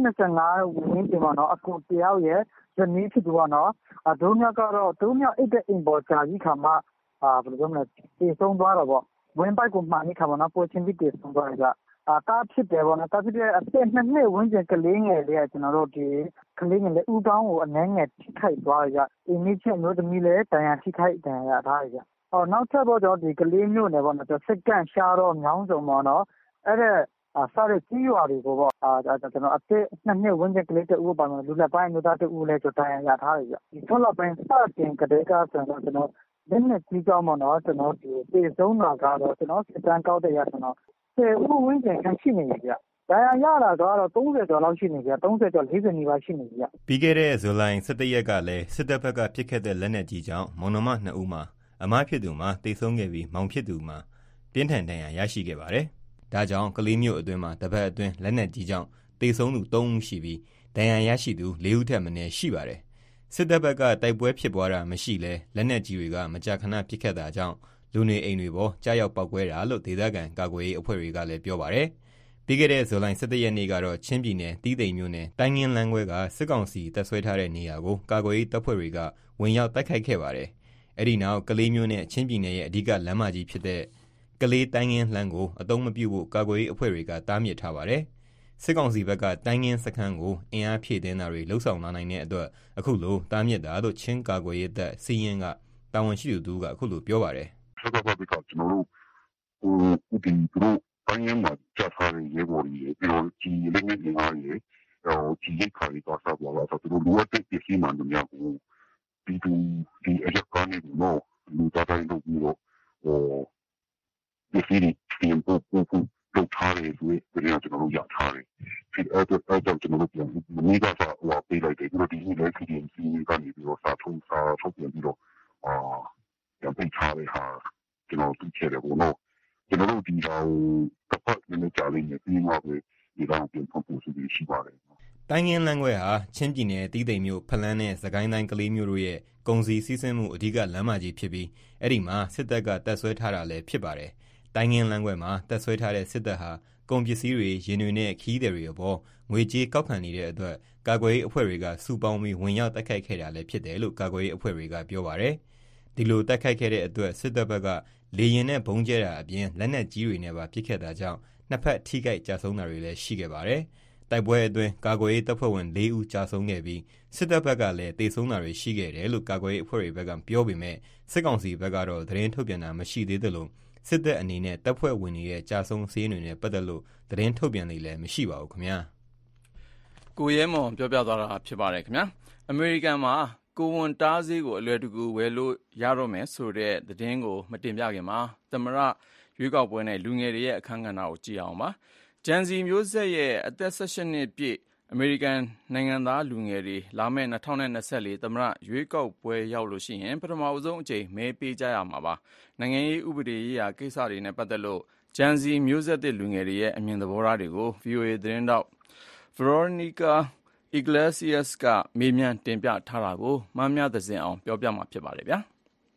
[SPEAKER 4] 25ဝင်းကျင်မှာနော်အကူတယောက်ရဲ့ဇနီးဖြစ်သူကနော်ဒုံမြောက်ကတော့ဒုံမြောက်အိတ်တဲ့အိမ်ပေါ်ကြာကြီးခါမှာဘယ်လိုပြောမလဲပြေဆုံးသွားတော့ပေါ့ဝင်းပိုက်ကိုမှန်နေခါမှာနော်ပေါ်ချင်းပြီးပြေဆုံးသွားကြတာဖြစ်တယ်ပေါ့နော်တာဖြစ်တဲ့အသက်2နှစ်ဝန်းကျင်ကလေးငယ်လေးကကျွန်တော်တို့ဒီကလေးငယ်လေးဦးကောင်းကိုအနှဲငယ်ထိခိုက်သွားကြအင်းကြီးချက်မျိုးသမီးလည်းတန်ရာထိခိုက်တန်ရာထားကြနောက်ထပ်တော့ဒီကလေးမျိုးနဲ့ပေါ့နော်စက္ကန့်ရှားတော့မြောင်းစုံပေါ့နော်အဲ့ဒါစားတဲ့ကြီးရွာတွေကိုပေါ့ကျွန်တော်အသက်2နှစ်ဝန်းကျင်ကလေးတဦးပါမယ်လူလက်ပိုင်းမျိုးသားတဦးလည်းတန်ရာရထားကြဒီထောက်လောက်ပိုင်းစတင်ကလေးကဆိုတော့ကျွန်တော်လက်နဲ့ကြီးကြောင်းပေါ့နော်ကျွန်တော်ဒီပြေဆုံးတာကတော့ကျွန်တော်စတန်ကောက်တဲ့ရကျွန်တော်10ဦးဝန်းကျင်ခန့်ရှိနေပြီဗျ။ဒါရတာကတော့30ကျော်လောက်ရှိနေပြီ။30ကျော်40နီးပါးရှိနေပြီဗျ
[SPEAKER 7] ။ပြီးခဲ့တဲ့ဇူလိုင်17ရက်ကလည်းစစ်တပ်ဘက်ကပစ်ခတ်တဲ့လက်နက်ကြီးကြောင့်မောင်နှမ2ဦးမှာအမဖြစ်သူမှာတိတ်ဆုံးခဲ့ပြီးမောင်ဖြစ်သူမှာပြင်းထန်ဒဏ်ရာရရှိခဲ့ပါတယ်။ဒါကြောင့်ကလေးမျိုးအတွင်းမှာတပတ်အတွင်းလက်နက်ကြီးကြောင့်တိတ်ဆုံးသူ3ဦးရှိပြီးဒဏ်ရာရရှိသူ4ဦးထက်မနည်းရှိပါတယ်။စစ်တပ်ဘက်ကတိုက်ပွဲဖြစ်ပွားတာမရှိလဲလက်နက်ကြီးတွေကမကြာခဏပစ်ခတ်တာကြောင့်လူနေအိမ်တွေပေါ်ကြားရောက်ပောက်ကွဲတာလို့ဒေသခံကာကွယ်ရေးအဖွဲ့တွေကလည်းပြောပါတယ်။ပြီးခဲ့တဲ့ဇူလိုင်17ရက်နေ့ကတော့ချင်းပြည်နယ်တီးတိမ်မြို့နယ်တိုင်းငင်းလမ်းခွဲကစစ်ကောင်စီတပ်ဆွဲထားတဲ့နေရာကိုကာကွယ်ရေးတပ်ဖွဲ့တွေကဝင်ရောက်တိုက်ခိုက်ခဲ့ပါတယ်။အဲ့ဒီနောက်ကလေးမျိုးနဲ့ချင်းပြည်နယ်ရဲ့အဓိကလမ်းမကြီးဖြစ်တဲ့ကလေးတိုင်းငင်းလမ်းကိုအသုံးမပြုဖို့ကာကွယ်ရေးအဖွဲ့တွေကတားမြစ်ထားပါတယ်။စစ်ကောင်စီဘက်ကတိုင်းငင်းစခန်းကိုအင်အားဖြည့်တင်းတာတွေလှုပ်ဆောင်လာနိုင်တဲ့အတွက်အခုလိုတားမြစ်တာလို့ချင်းကာကွယ်ရေးတပ်စီရင်ကတာဝန်ရှိသူတို့ကအခုလိုပြောပါတယ်
[SPEAKER 8] ။ဆက်တော့ဒီကကျွန်တော်တို့ဒီတို့တိုင်းရင်းမှာကြားထားတဲ့ရေပေါ်ကြီးပြီးတော့ဒီလက်နက်တွေအားကြီးဒီရိတ်ခါတွေတော့ဆက်သွားတာဆိုတော့လိုအပ်တဲ့ပစ္စည်းမှန်တွေများကိုဒီအရက်ကနေတော့လူသားတိုင်းတို့ပြီးတော့ပစ္စည်းတွေပြင်ဖို့လုပ်ထားတယ်ဆိုရင်ကျွန်တော်တို့ရထားတယ်အဲ့တော့ကျွန်တော်တို့ပြန်မနေ့ကပေးလိုက်တယ်ပြီးတော့ဒီနေ့လည်း CDMC ကနေပြီးတော့စာထုတ်ပြန်ပြီးတော့ပြန်ပိတ်ထားတဲ့ဟာကျွန်တော်သိခဲ့တယ်ပေါ့နော်ကျွန်တော်တို့ဒီဟာကိုတစ်ဖက်နဲ့ကြားလေးနဲ့ပြီးမှပဲဒီတော့ပြန်ဖို့ရှိပါတယ်
[SPEAKER 7] တိုင်းရင်းလမ်းခွဲဟာချင်းပြည်နယ်တီးတိမ်မြို့ဖလန်းနဲ့စကိုင်းတိုင်းကလေးမြို့တို့ရဲ့ကုန်စည်စီးဆင်းမှုအဓိကလမ်းမကြီးဖြစ်ပြီးအဲ့ဒီမှာစစ်တပ်ကတပ်ဆွဲထားတာလည်းဖြစ်ပါတယ်တိုင်းရင်းလမ်းခွဲမှာတပ်ဆွဲထားတဲ့စစ်တပ်ဟာကုန်ပစ္စည်းတွေရင်တွေနဲ့ခီးတွေအပေါ်ငွေကြေးကောက်ခံနေတဲ့အတွက်ကာကွယ်ရေးအဖွဲ့တွေကစုပေါင်းပြီးဝင်ရောက်တိုက်ခိုက်ခဲ့တာလည်းဖြစ်တယ်လို့ကာကွယ်ရေးအဖွဲ့တွေကပြောပါတယ်ဒီလိုတိုက်ခိုက်ခဲ့တဲ့အတွက်စစ်တပ်ဘက်ကလေရင်နဲ့ဘုံကျဲတာအပြင်လက်နက်ကြီးတွေနဲ့ပါပစ်ခတ်တာကြောင့်နှစ်ဖက်ထိခိုက်ကြဆုံးတာတွေလည်းရှိခဲ့ပါတယ်တိုက်ပွဲအတွင်းကာကွယ်ရေးတပ်ဖွဲ့ဝင်4ဦးကြာဆုံးခဲ့ပြီးစစ်တပ်ဘက်ကလည်းတေဆုံးတာတွေရှိခဲ့တယ်လို့ကာကွယ်ရေးအဖွဲ့တွေဘက်ကပြောပေမဲ့စစ်ကောင်စီဘက်ကတော့သတင်းထုတ်ပြန်တာမရှိသေးသလိုစစ်တပ်အနေနဲ့တပ်ဖွဲ့ဝင်တွေရဲ့ကြာဆုံးစည်းတွေနဲ့ပတ်သက်လို့သတင်းထုတ်ပြန်နေလည်းမရှိပါဘူးခင်ဗျာ
[SPEAKER 2] ကိုရဲမော်ပြောပြသွားတာဖြစ်ပါတယ်ခင်ဗျာအမေရိကန်မှာကိုဝန်တားဆေးကိုအလွယ်တကူဝယ်လို့ရတော့မယ်ဆိုတဲ့သတင်းကိုမတင်ပြခင်မှာသမရရွေးကောက်ပွဲနဲ့လူငယ်တွေရဲ့အခမ်းကဏ္ဍကိုကြည့်အောင်ပါဂျန်စီမျိုးဆက်ရဲ့အသက်18နှစ်ပြည့်အမေရိကန်နိုင်ငံသားလူငယ်တွေလာမယ့်2024သမ္မတရွေးကောက်ပွဲရောက်လို့ရှိရင်ပထမဆုံးအကြိမ်မဲပေးကြရမှာပါနိုင်ငံရေးဥပဒေရေးရာကိစ္စတွေနဲ့ပတ်သက်လို့ဂျန်စီမျိုးဆက်တဲ့လူငယ်တွေရဲ့အမြင်သဘောထားတွေကို VOA သတင်းတောက် Veronica Iglesias ကမေးမြန်းတင်ပြထားတာကိုမမ်းမြသဇင်အောင်ပြောပြမှာဖြစ်ပါတယ်ဗျာ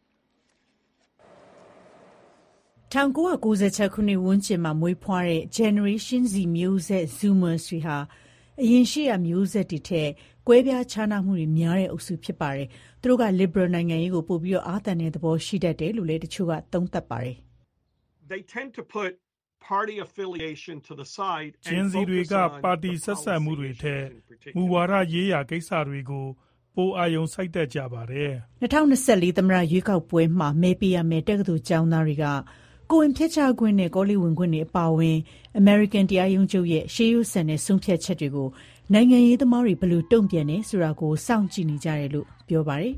[SPEAKER 9] 1996ခုနှစ်ဝန်းကျင်မှာမွေးဖွားတဲ့ Generation Z မျိုးဆက် Zoomers တွေဟာအရင်ရှိရမျိုးဆက်တွေထက်ကွဲပြားခြားနားမှုတွေများတဲ့အုပ်စုဖြစ်ပါတယ်။သူတို့က liberal နိုင်ငံရေးကိုပိုပြီးတော့အားသန်တဲ့သဘောရှိတတ်တယ်လို့လည်းတချို့ကသုံးသပ်ပါတယ်။
[SPEAKER 10] They tend to put party affiliation to the side
[SPEAKER 11] and Gen Z တွေကပါတီဆက်ဆံမှုတွေထက်မူဝါဒရေးရာကိစ္စတွေကိုပိုအာရုံစိုက်တတ်ကြပါတယ်
[SPEAKER 9] ။2024သမ္မတရွေးကောက်ပွဲမှာမဲပေးရမယ့်တက္ကသိုလ်ကျောင်းသားတွေကကိုဝင်ဖြတ်ချခွင့်နဲ့ကောလိပ်ဝင်ခွင့်တွေအပါအဝင် American တရားရုံးချုပ်ရဲ့ရှေးရိုးဆန်တဲ့ဆုံးဖြတ်ချက်တွေကိုနိုင်ငံရေးသမားတွေဘယ်လိုတုံ့ပြန်နေဆိုတာကိုစောင့်ကြည့်နေကြတယ်လို့ပြောပါတယ်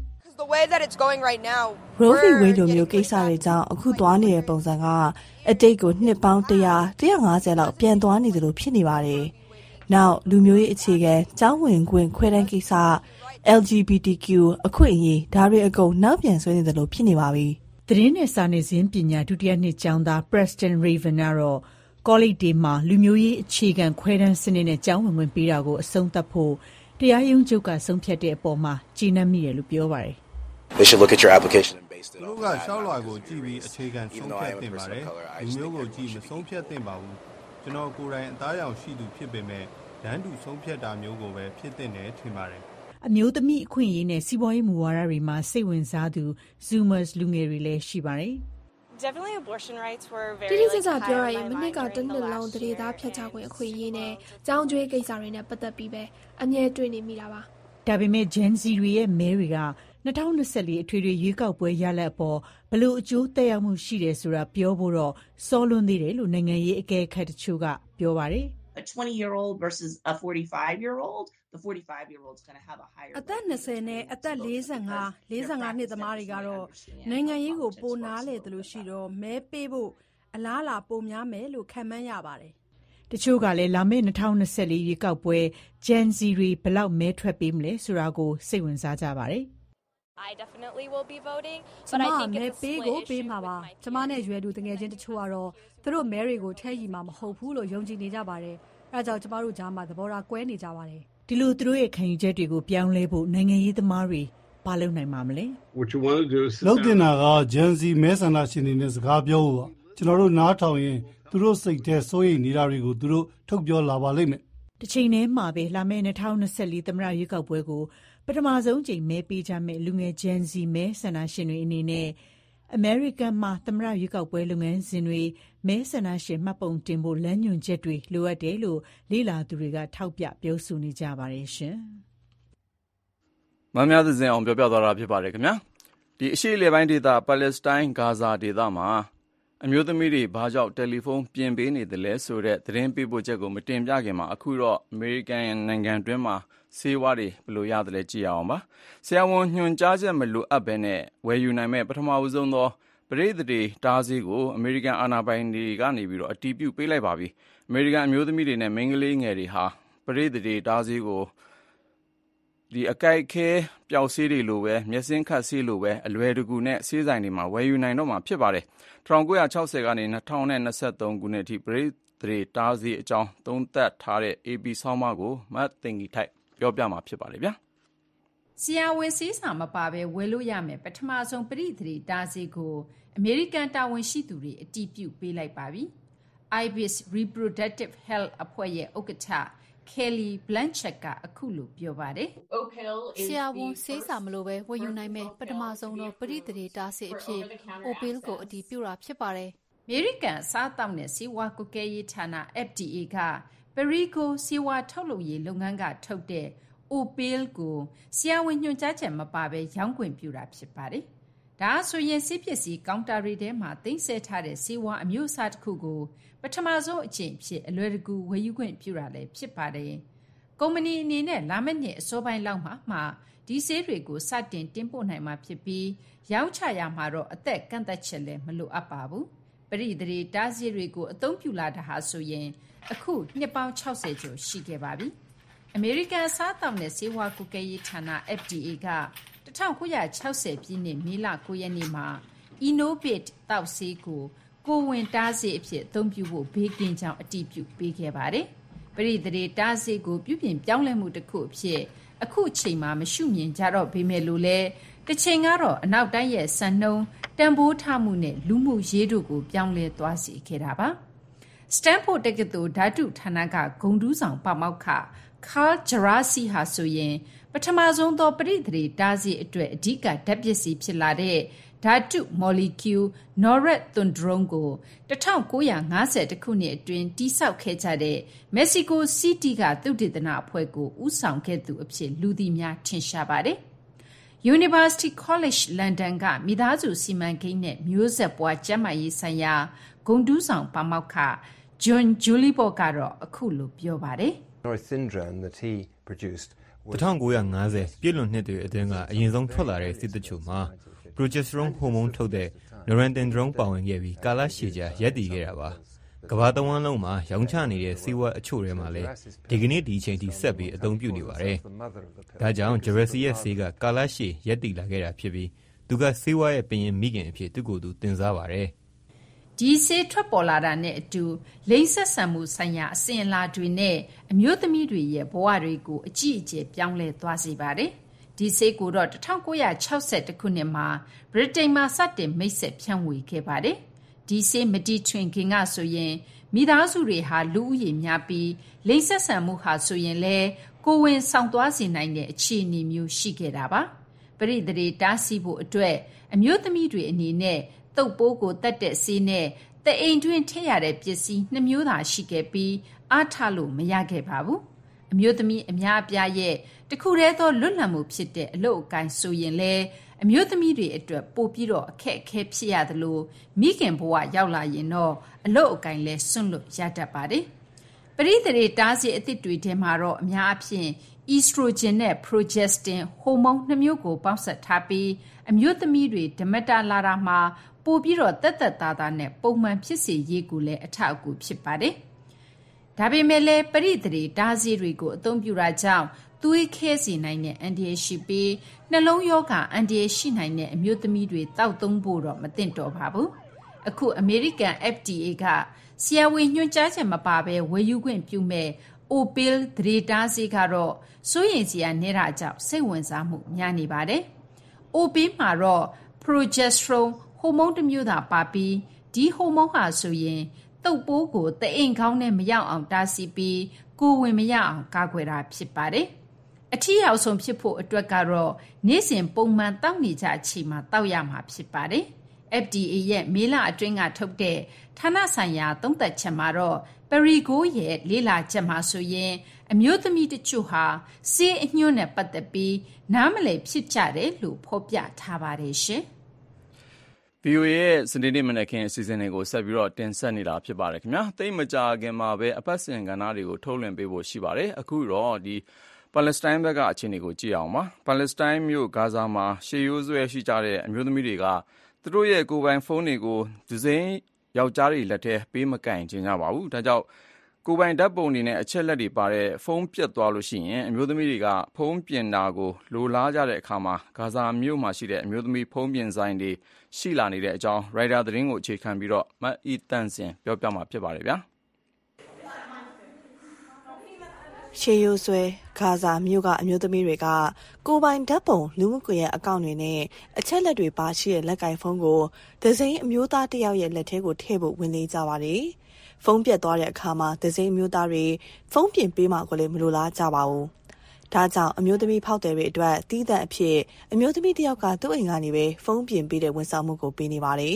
[SPEAKER 12] Roe v. Wade လိုမျိုးကိစ္စတွေကြောင့်အခုသွားနေတဲ့ပုံစံကအတိတ်ကိုနှစ်ပေါင်း150လောက်ပြန်သွားနေတယ်လို့ဖြစ်နေပါတယ်။နောက်လူမျိုးရေးအခြေခံကျောင်းဝင်ခွင့်ခွဲတန်းကိစ္စ LGBTQ အခွင့်အရေးဒါတွေအကုန်နောက်ပြန်ဆွဲနေတယ်လို့ဖြစ်နေပါပြီ
[SPEAKER 9] ။သတင်းနဲ့စာနယ်ဇင်းပညာဒုတိယနှစ်ကျောင်းသား Preston Raven ကတော့ကောလိပ်တွေမှာလူမျိုးရေးအခြေခံခွဲတန်းစနစ်နဲ့ကျောင်းဝင်ခွင့်ပေးတာကိုအဆုံးသတ်ဖို့တရားရုံးချုပ်ကဆုံးဖြတ်တဲ့အပေါ်မှာကျေနပ်မိတယ်လို့ပြောပါတယ်။
[SPEAKER 13] They should look at your application and base it on
[SPEAKER 14] သူတို့ကရှောက်လွှာကိုကြည့်ပြီးအခြေခံဆုံးဖြတ်သင့်ပါတယ်။လူမျိုးကိုကြည့်မဆုံးဖြတ်သင့်ပါဘူး။ကျွန်တော်ကိုယ်တိုင်အသားရောင်ရှိသူဖြစ်ပေမဲ့ဒန်းတူဆုံးဖြတ်တာမျိုးကိုပဲဖြစ်သင့်တယ်ထင်ပါတယ်
[SPEAKER 9] ။အမျိုးသမီးအခွင့်အရေးနဲ့စီးပွားရေးမူဝါဒတွေမှာစိတ်ဝင်စားသူ Zoomers လူငယ်တွေလည်းရှိပါတယ်။
[SPEAKER 15] Definitely abortion rights were very တိကျပြောရရင်မနစ်ကတနှစ်လုံးတရေသားဖြတ်ချခွင့်အခွင့်အရေးနဲ့ကြောင်းကျွေးကိစ္စတွေနဲ့ပတ်သက်ပြီးပဲအမြဲတွေ့နေမိတာပါ
[SPEAKER 9] ဒါပေမဲ့ Gen Z တွေရဲ့မဲတွေက2024အထွေထွေရွေးကောက်ပွဲရလဒ်အပေါ်ဘလို့အကျိုးသက်ရောက်မှုရှိတယ်ဆိုတာပြောဖို့တော့စောလွန်းသေးတယ်လို့နိုင်ငံရေးအကဲခတ်တချို့ကပြောပါတယ်
[SPEAKER 16] A 20-year-old versus a 45-year-old, the 45-year-old's going to have a higher
[SPEAKER 15] အသက်20နဲ့အသက်45နှစ်သမားတွေကတော့နိုင်ငံရေးကိုပိုနားလေတယ်လို့ရှိတော့မဲပေးဖို့အလားအလာပိုများမယ်လို့ခန့်မှန်းရပါတယ်
[SPEAKER 9] တချို့ကလည်းလာမယ့်2024ရွေးကောက်ပွဲ Gen Z တွေဘယ်လောက်မဲထွက်ပေးမလဲဆိုတာကိုစိတ်ဝင်စားကြပါတယ်
[SPEAKER 15] I definitely will be voting but I think it's a split issue ပေးမှာပါကျမနဲ့ရွယ်သူတငယ်ချင်းတချို့ကတော့သူတို့မဲတွေကိုထည့်ရည်မှာမဟုတ်ဘူးလို့ယုံကြည်နေကြပါတယ်အဲဒါကြောင့်ကျမတို့ကြားမှာသဘောထားကွဲနေကြပါတယ်
[SPEAKER 9] ဒီလိုသူတို့ရဲ့ခံယူချက်တွေကိုပြောင်းလဲဖို့နိုင်ငံရေးသမားတွေဘာလုပ်နိုင်မှာမလဲ
[SPEAKER 11] What you want to do is လုပ်တင်တာက Gen Z မဲဆန္ဒရှင်တွေနဲ့စကားပြောဖို့ပါကျွန်တော်တို့နားထောင်ရင်သူတို့စိတ်ထဲစိုးရိမ်နေတာတွေကိုသူတို့ထုတ်ပြောလာပါလိမ့်မယ်
[SPEAKER 9] တစ်ချိန်တည်းမှာပဲလာမယ့်2024သမ္မတရွေးကောက်ပွဲကိုပထမဆုံးချိန်မဲပေးကြမယ့်လူငယ် Gen Z မဲဆန္ဒရှင်တွေအနေနဲ့အမေရိကန်မှာသမ္မတရွေးကောက်ပွဲလုပ်ငန်းစဉ်တွေမဲဆန္ဒရှင်မှတ်ပုံတင်ဖို့လမ်းညွှန်ချက်တွေလိုအပ်တယ်လို့လေ့လာသူတွေကထောက်ပြပြောဆိုနေကြပါတယ်ရှင်
[SPEAKER 2] ။မများသစဉ်အောင်ပြောပြသွားတာဖြစ်ပါတယ်ခင်ဗျာ။ဒီအရှေ့အလယ်ပိုင်းဒေသပါလက်စတိုင်းဂါဇာဒေသမှာအမျိုးသမီးတွေဘာကြောင့်တယ်လီဖုန်းပြင်ပေးနေတယ်လဲဆိုတဲ့သတင်းပေးပို့ချက်ကိုမတင်ပြခင်မှာအခုတော့အမေရိကန်နိုင်ငံတွင်းမှာဆေးဝါးတွေဘယ်လိုရတယ်လဲကြည့်ရအောင်ပါဆရာဝန်ညွှန်ကြားချက်မလိုအပ်ဘဲနဲ့ဝယ်ယူနိုင်မဲ့ပထမဦးဆုံးသောပရိသေတွေတားဆီးကိုအမေရိကန်အာဏာပိုင်တွေကနေပြီးတော့အတည်ပြုပေးလိုက်ပါပြီအမေရိကန်အမျိုးသမီးတွေနဲ့မိန်းကလေးငယ်တွေဟာပရိသေတွေတားဆီးကိုအကြိုက်ခဲပျောက်ဆေးတွေလိုပဲမျက်စင်းခတ်ဆေးလိုပဲအလွယ်တကူနဲ့ဆေးဆိုင်တွေမှာဝယ်ယူနိုင်တော့မှာဖြစ်ပါတယ်1960ကနေ2023ခုနှစ်အထိပရိသေတားဆီးအကြောင်းသုံးသပ်ထားတဲ့ AP ဆောင်းပါးကိုမတ်တင်ကြီးထိုက်ပြောပြမှာဖြစ်ပါတယ်ဗျာ
[SPEAKER 17] ဆရာဝန်ဆေးစာမပါဘဲဝယ်လို့ရမယ်ပထမဆုံးပရိသေတားဆီးကိုအမေရိကန်တာဝန်ရှိသူတွေအတည်ပြုပေးလိုက်ပါပြီ Ibis Reproductive Health အဖွဲ့ရဲ့ဥက္ကဋ္ဌKelly Blanchett ကအခုလိုပြောပါတယ်
[SPEAKER 18] ဆရာဝန်ဆေးစာမလို့ပဲဝယ်ယူနိုင်မယ်ပထမဆုံးတော့ပရိသေတားဆီးအဖြစ် Opil ကိုအတည်ပြုတာဖြစ်ပါတယ်
[SPEAKER 17] အမေရိကန်စားတောက်နဲ့ဆေးဝါးကွပ်ကဲရေးဌာန FDA က Perrigo ဆေးဝါးထုတ်လုပ်ရေးလုပ်ငန်းကထုတ်တဲ့ Opil ကိုဆရာဝန်ညွှန်ကြားချက်မပါဘဲရောင်းခွင့်ပြုတာဖြစ်ပါတယ်ဒါဆိုရင်ဆေးပစ္စည်းကောင်တာတွေထဲမှာသိမ်းဆည်းထားတဲ့ဆေးဝါးအမျိုးအစားတစ်ခုကိုပထမဆုံးအချိန်ဖြစ်အလွယ်တကူဝယ်ယူခွင့်ပြုတာလည်းဖြစ်ပါတယ်။ကုမ္ပဏီအနေနဲ့လာမယ့်နှစ်အစောပိုင်းလောက်မှာဒီဆေးတွေကိုစတင်တင်ပို့နိုင်မှာဖြစ်ပြီးရောင်းချရမှာတော့အသက်ကန့်သက်ချက်လည်းမလိုအပ်ပါဘူး။ပရိသေတားဆီးတွေကိုအသုံးပြုလာတာဟာဆိုရင်အခုနှစ်ပေါင်း60ကျော်ရှိခဲ့ပါပြီ။အမေရိကန်စားတောက်နဲ့ဆေးဝါးကွပ်ကဲရေးဌာန FDA က1960ပြည့်နှစ်မေလ9ရက်နေ့မှာ Innovate တောက်ဆေးကိုဝင်တားဆေးအဖြစ်အသုံးပြုဖို့ဘေးကင်းကြောင်းအတည်ပြုပေးခဲ့ပါတယ်။ပရိသေတားဆေးကိုပြုပြင်ပြောင်းလဲမှုတစ်ခုအဖြစ်အခုအချိန်မှာမရှုမြင်ကြတော့ပေမဲ့လို့လဲတစ်ချိန်ကတော့အနောက်တိုင်းရဲ့စံနှုန်းတန်ဖိုးထားမှုနဲ့လူမှုရေးတို့ကိုပြောင်းလဲသွားစေခဲ့တာပါ။ Stanford တက္ကသိုလ်ဓာတုဌာနကဂုဏ်ထူးဆောင်ပါမောက္ခ Carl Djerassi ဟာဆိုရင်ပထမဆုံးသောပရိသေတားဆေးအတွက်အဓိကဓာတ်ပစ္စည်းဖြစ်လာတဲ့ဓာတုမော်လီကျူး Norethindrone ကို1950ခုနှစ်အတွင်းတိစောက်ခဲ့ကြတဲ့မက္ကဆီကိုစီးတီးကသုတေသနအဖွဲ့ကိုဦးဆောင်ခဲ့သူအဖြစ်လူသိများထင်ရှားပါတယ်။ University College London ကမိသားစုစီမံကိန်းနဲ့မျိုးဆက်ပွားကျန်းမာရေးဆိုင်ရာဂုဏ်ထူးဆောင်ပါမောက္ခ John Juliport ကတော့အခုလိုပြောပါတယ်။
[SPEAKER 7] Norethindrone that he produced 1950ပြည့်လွန်နှစ်တွေအတွင်းကအရင်ဆုံးထွက်လာတဲ့စစ်တချို့မှာ progesterone ဟော်မုန်းထုတ်တဲ့ norethindrone ပါဝင်ခဲ့ပြီးကာလရှည်ကြာရပ်တည်ခဲ့တာပါကမ္ဘာတဝန်းလုံးမှာရောင်းချနေတဲ့ဆေးဝါးအချို့ထဲမှာလည်းဒီကနေ့ဒီအချိန်ထိဆက်ပြီးအသုံးပြုနေပါတယ်ဒါကြောင့် Djerassi ရဲ့ဆေးကကာလရှည်ရပ်တည်လာခဲ့တာဖြစ်ပြီးသူကဆေးဝါးရဲ့ပင်ရင်မိခင်အဖြစ်သူ့ကိုယ်သူတင်စားပါတယ်
[SPEAKER 17] ဒီဆေးထွက်ပေါ်လာတာနဲ့အတူလိင်ဆက်ဆံမှုဆိုင်ရာအစဉ်အလာတွေနဲ့အမျိုးသမီးတွေရဲ့ဘဝတွေကိုအကြီးအကျယ်ပြောင်းလဲသွားစေပါတယ်။ဒီဆေးကိုတော့1960ခုနှစ်မှာဗြိတိန်မှာစတင်မိတ်ဆက်ဖြန့်ဝေခဲ့ပါတယ်။ဒီဆေးမတီထွင်ခင်ကဆိုရင်မိသားစုတွေဟာလူဦးရေများပြီးလိင်ဆက်ဆံမှုဟာဆိုရင်လည်းကိုယ်ဝန်ဆောင်သွားစေနိုင်တဲ့အခြေအနေမျိုးရှိခဲ့တာပါ။ပရိသေတားဆီးဖို့အတွက်အမျိုးသမီးတွေအနေနဲ့တုပ်ပိုးကိုတတ်တဲ့ဆေးနဲ့တအိမ်တွင်းထည့်ရတဲ့ပစ္စည်း2မျိုးသာရှိခဲ့ပြီးအားထားလို့မရခဲ့ပါဘူးအမျိုးသမီးအများအပြားရဲ့တခုတည်းသောလွတ်လပ်မှုဖြစ်တဲ့အလုပ်အကိုင်ဆိုရင်လည်းအမျိုးသမီးတွေအတွက်ပိုပြီးတော့အခက်အခဲဖြစ်ရသလိုမိခင်ဘဝရောက်လာရင်တော့အလုပ်အကိုင်လည်းစွန့်လွတ်ရတတ်ပါတယ်ပရိသေတားဆီးအသစ်တွေထဲမှာတော့အများအပြား estrogen နဲ့ progestin ဟော်မုန်း2မျိုးကိုပေါင်းစပ်ထားပြီးအမျိုးသမီးတွေဓမ္မတာလာတာမှာပိုပြီးတော့တက်တက်သားသားနဲ့ပုံမှန်ဖြစ်စေရေးကိုလည်းအထောက်အကူဖြစ်ပါတယ်။ဒါပေမဲ့လည်းပရိသေတားဆီးတွေကိုအသုံးပြုတာကြောင့်သွေးခဲစေနိုင်တဲ့အန္တရာယ်ရှိပြီးနှလုံးရောဂါအန္တရာယ်ရှိနိုင်တဲ့အမျိုးသမီးတွေတောက်သုံးဖို့တော့မသင့်တော်ပါဘူး။အခုအမေရိကန် FDA ကဆရာဝန်ညွှန်ကြားချက်မပါဘဲဝယ်ယူခွင့်ပြုမဲ့ Opil သတိတားဆီးကတော့စိုးရိမ်စရာနေတာကြောင့်စိတ်ဝင်စားမှုများနေပါတယ်။ Opil မှာတော့ progesteroneဟော်မုန်းတစ်မျိုးသာပါပြီးဒီဟော်မုန်းဟာဆိုရင်တုပ်ပိုးကိုတအိမ်ခေါင်းနဲ့မရောက်အောင်တားဆီးပြီးကိုယ်ဝင်မရအောင်ကာကွယ်တာဖြစ်ပါတယ်။အထီးရောက်ဆုံးဖြစ်ဖို့အတွက်ကတော့နေ့စဉ်ပုံမှန်တောက်နေကြအချိန်မှာတောက်ရမှာဖြစ်ပါတယ်။ FDA ရဲ့မေလအတွင်းကထုတ်တဲ့ဌာနဆိုင်ရာသုံးသပ်ချက်မှာတော့ Perrigo ရဲ့လေ့လာချက်မှာဆိုရင်အမျိုးသမီးတချို့ဟာဆေးအညွှန်းနဲ့ပတ်သက်ပြီးနားမလည်ဖြစ်ကြတယ်လို့ဖော်ပြထားပါတယ်ရှင်။
[SPEAKER 2] VOA ရဲ့စနေနေ့မနက်ခင်းအစီအစဉ်တွေကိုဆက်ပြီးတော့တင်ဆက်နေတာဖြစ်ပါတယ်ခင်ဗျာ။သိမကြခင်မှာပဲအပတ်စဉ်ကဏ္ဍတွေကိုထုတ်လွှင့်ပေးဖို့ရှိပါတယ်။အခုတော့ဒီပါလက်စတိုင်းဘက်ကအခြေအနေကိုကြည့်အောင်ပါ။ပါလက်စတိုင်းမြို့ဂါဇာမှာရှေးရိုးစွဲရှိကြတဲ့အမျိုးသမီးတွေကသူတို့ရဲ့ကိုယ်ပိုင်ဖုန်းတွေကိုဒဇင်းယောက်ျားတွေလက်ထဲပေးမကင်ချင်ကြပါဘူး။ဒါကြောင့်ကိုယ်ပိုင်ဓာတ်ပုံတွေနဲ့အချက်လက်တွေပါတဲ့ဖုန်းပြတ်သွားလို့ရှိရင်အမျိုးသမီးတွေကဖုန်းပြင်တာကိုလိုလားကြတဲ့အခါမှာဂါဇာမြို့မှာရှိတဲ့အမျိုးသမီးဖုန်းပြင်ဆိုင်တွေရှိလာနေတဲ့အကြောင်းရိုက်တာသတင်းကိုအခြေခံပြီးတော့မအီတန်စင်ပြောပြမှာဖြစ်ပါတယ်ဗျာ
[SPEAKER 12] ရှေးရိုးဆွဲဂါဇာမြို့ကအမျိုးသမီးတွေကကိုယ်ပိုင်ဓာတ်ပုံလူမှုကွန်ရက်အကောင့်တွေနဲ့အချက်လက်တွေပါရှိတဲ့လက်ကင်ဖုန်းကိုဒဇင်းအမျိုးသားတစ်ယောက်ရဲ့လက်ထဲကိုထည့်ဖို့ဝင်လေကြပါတယ်ဖုန်းပြတ်သွားတဲ့အခါမှာဒဇင်းမျိုးသားတွေဖုန်းပြင်ပေးမှကိုလည်းမလိုလားကြပါဘူး။ဒါကြောင့်အမျိုးသမီးဖောက်တယ်တွေအတွက်တီးသန့်အဖြစ်အမျိုးသမီးတစ်ယောက်ကသူ့အိမ်ကနေပဲဖုန်းပြင်ပေးတဲ့ဝန်ဆောင်မှုကိုပေးနေပါတယ်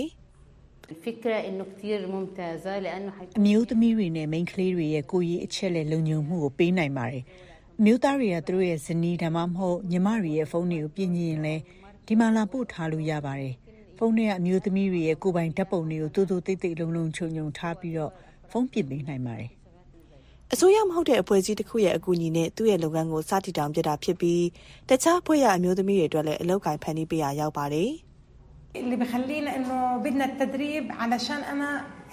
[SPEAKER 9] အမျိုးသမီးတွေနဲ့မိန်းကလေးတွေရဲ့ကိုယ်ရေးအချက်လက်လုံခြုံမှုကိုပေးနိုင်ပါတယ်။အမျိုးသားတွေကသူတို့ရဲ့ဇနီးဒါမှမဟုတ်ညီမတွေရဲ့ဖုန်းတွေကိုပြင်ရင်လည်းဒီမှာလာပို့ထားလို့ရပါတယ်။ဖုန်းထဲကအမျိုးသမီးတွေရဲ့ကိုယ်ပိုင်ဓာတ်ပုံတွေကိုတိုးတိုးတိတ်တိတ်လုံလုံခြုံခြုံထားပြီးတော့ဖုန်းပြင်ပေးနိုင်ပါတယ်
[SPEAKER 12] ။အစိုးရမဟုတ်တဲ့အဖွဲ့အစည်းတစ်ခုရဲ့အကူအညီနဲ့သူ့ရဲ့လုပ်ငန်းကိုစတင်တောင်ပြတာဖြစ်ပြီးတခြားအဖွဲ့ရအမျိုးသမီးတွေအတွက်လည်းအလုပ်ကိုင်ဖန်တီးပေးရရောက်ပါတယ်။
[SPEAKER 19] اللي بخلينا انه بدنا التدريب علشان انا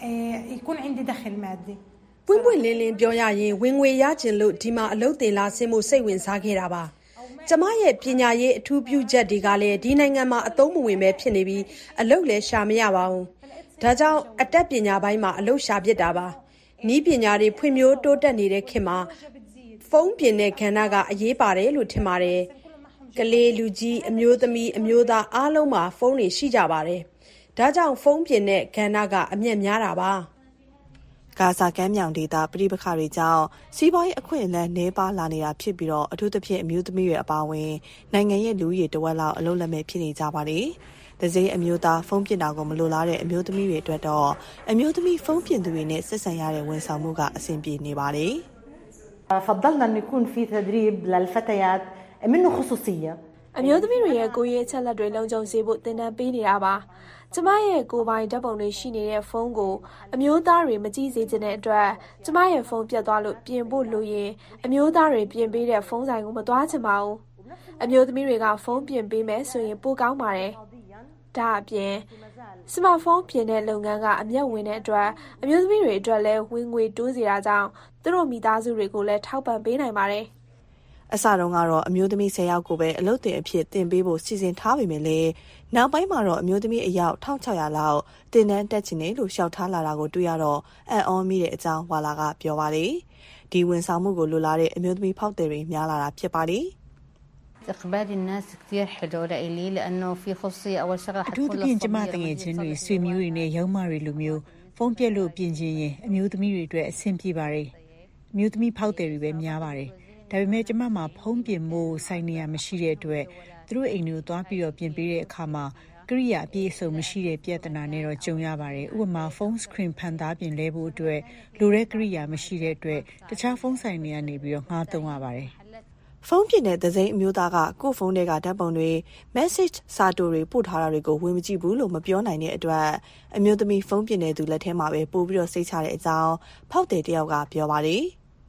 [SPEAKER 19] يكون عندي دخل مادي
[SPEAKER 20] ပွင့်ပွင့်လင်းလင်းပြောရရင်ဝင်ငွေရချင်လို့ဒီမှာအလုပ်တင်လာဆင်းဖို့စိတ်ဝင်စားခဲ့တာပါကျမရဲ့ပညာရေးအထူးပြုချက်တွေကလည်းဒီနိုင်ငံမှာအသုံးမဝင်ပဲဖြစ်နေပြီးအလုပ်လည်းရှာမရပါဘူးဒါကြောင့်အတတ်ပညာပိုင်းမှာအလုပ်ရှာဖြစ်တာပါနီးပညာတွေဖွံ့ဖြိုးတိုးတက်နေတဲ့ခေတ်မှာဖုန်းပြင်တဲ့ကဏ္ဍကအရေးပါတယ်လို့ထင်ပါတယ်ကလေးလူကြီးအမျိုးသမီးအမျိုးသားအားလုံးမှာဖုန်းတွေရှိကြပါတယ်ဒါကြောင့်ဖုန်းပြင်တဲ့ကဏ္ဍကအမြတ်များတာပါ
[SPEAKER 12] ဂါဇာကမ်းမြောင်ဒေသပြည်ပခါတွေကြောင့်စီးပွားရေးအခွင့်အလမ်းနှဲပါလာနေတာဖြစ်ပြီးတော့အထူးသဖြင့်အမျိုးသမီးတွေအပါအဝင်နိုင်ငံရဲ့လူဦးရေတဝက်လောက်အလုပ်လက်မဲ့ဖြစ်နေကြပါတယ်။ဒဇင်းအမျိုးသားဖုန်းပြင်တာကိုမလိုလားတဲ့အမျိုးသမီးတွေအတွက်တော့အမျိုးသမီးဖုန်းပြင်သူတွေနဲ့ဆက်ဆံရတဲ့ဝန်ဆောင်မှုကအဆင်ပြေနေပါတယ်
[SPEAKER 19] ။ فضلنا إنه يكون في تدريب للفتيات منه خصوصية
[SPEAKER 21] အမျိုးသမီးတွေရဲ့ကိုယ်ရေးအချက်လက်တွေလုံခြုံစေဖို့သင်တန်းပေးနေတာပါ။ကျမရဲ့ကိုယ်ပိုင်ဓာတ်ပုံတွေရှိနေတဲ့ဖုန်းကိုအမျိုးသားတွေမကြည့်စေချင်တဲ့အတွက်ကျမရဲ့ဖုန်းပြတ်သွားလို့ပြင်ဖို့လိုရင်အမျိုးသားတွေပြင်ပေးတဲ့ဖုန်းဆိုင်ကိုမသွားချင်ပါဘူး။အမျိုးသမီးတွေကဖုန်းပြင်ပေးမယ်ဆိုရင်ပိုကောင်းပါတယ်။ဒါအပြင်စမတ်ဖုန်းပြင်တဲ့လုပ်ငန်းကအမြတ်ဝင်တဲ့အတွက်အမျိုးသမီးတွေအတွက်လည်းဝင်ငွေတိုးစေတာကြောင့်သူတို့မိသားစုတွေကိုလည်းထောက်ပံ့ပေးနိုင်ပါတယ်။
[SPEAKER 12] အစတုန်းကတော့အမျိုးသမီး10ယောက်ကိုပဲအလုပ်တင်အဖြစ်တင်ပေးဖို့စီစဉ်ထားပေမဲ့လည်းနောက်ပိုင်းမှာတော့အမျိုးသမီးအယောက်1600လောက်တင်တန်းတက်ချင်တယ်လို့ရှောက်ထားလာတာကိုတွေ့ရတော့အံ့ဩမိတဲ့အကြောင်းဝါလာကပြောပါတယ်ဒီဝန်ဆောင်မှုကိုလိုလားတဲ့အမျိုးသမီးဖောက်တယ်တွေများလာတာဖြစ်ပါတယ်
[SPEAKER 22] إقبال الناس كثير حلو لإلي لأنه في خصوصية أول شغلة
[SPEAKER 9] အထူးသဖြင့်ကျမတငယ်ချင်းတွေဆွေမျိုးတွေနဲ့ရုံးမတွေလိုမျိုးဖုန်းပြက်လို့ပြင်ချင်ရင်အမျိုးသမီးတွေအတွက်အဆင်ပြေပါတယ်အမျိုးသမီးဖောက်တယ်တွေပဲများပါတယ်ဒါပေမဲ့ကျမမှာဖုံးပြင်မို့ဆိုင်နေရမရှိတဲ့အတွက်သူတို့အိမ်တွေကိုသွားပြီးတော့ပြင်ပေးတဲ့အခါမှာကိရိယာအပြည့်အစုံမရှိတဲ့ပြဿနာနဲ့တော့ကြုံရပါတယ်ဥပမာဖုန်းစခရင်ဖန်သားပြင်လဲဖို့အတွက်လိုတဲ့ကိရိယာမရှိတဲ့အတွက်တခြားဖုန်းဆိုင်တွေကနေပြီးတော့ငှားသုံးရပါတယ်
[SPEAKER 12] ဖုန်းပြင်တဲ့ဒဇိန်အမျိုးသားကကိုယ့်ဖုန်းထဲကဓာတ်ပုံတွေ message စာတိုတွေပို့ထားတာတွေကိုဝင်မကြည့်ဘူးလို့မပြောနိုင်တဲ့အတွက်အမျိုးသမီးဖုန်းပြင်တဲ့သူလက်ထဲမှာပဲပို့ပြီးတော့စိတ်ချတဲ့အကြောင်းဖောက်တယ်တယောက်ကပြောပါတယ်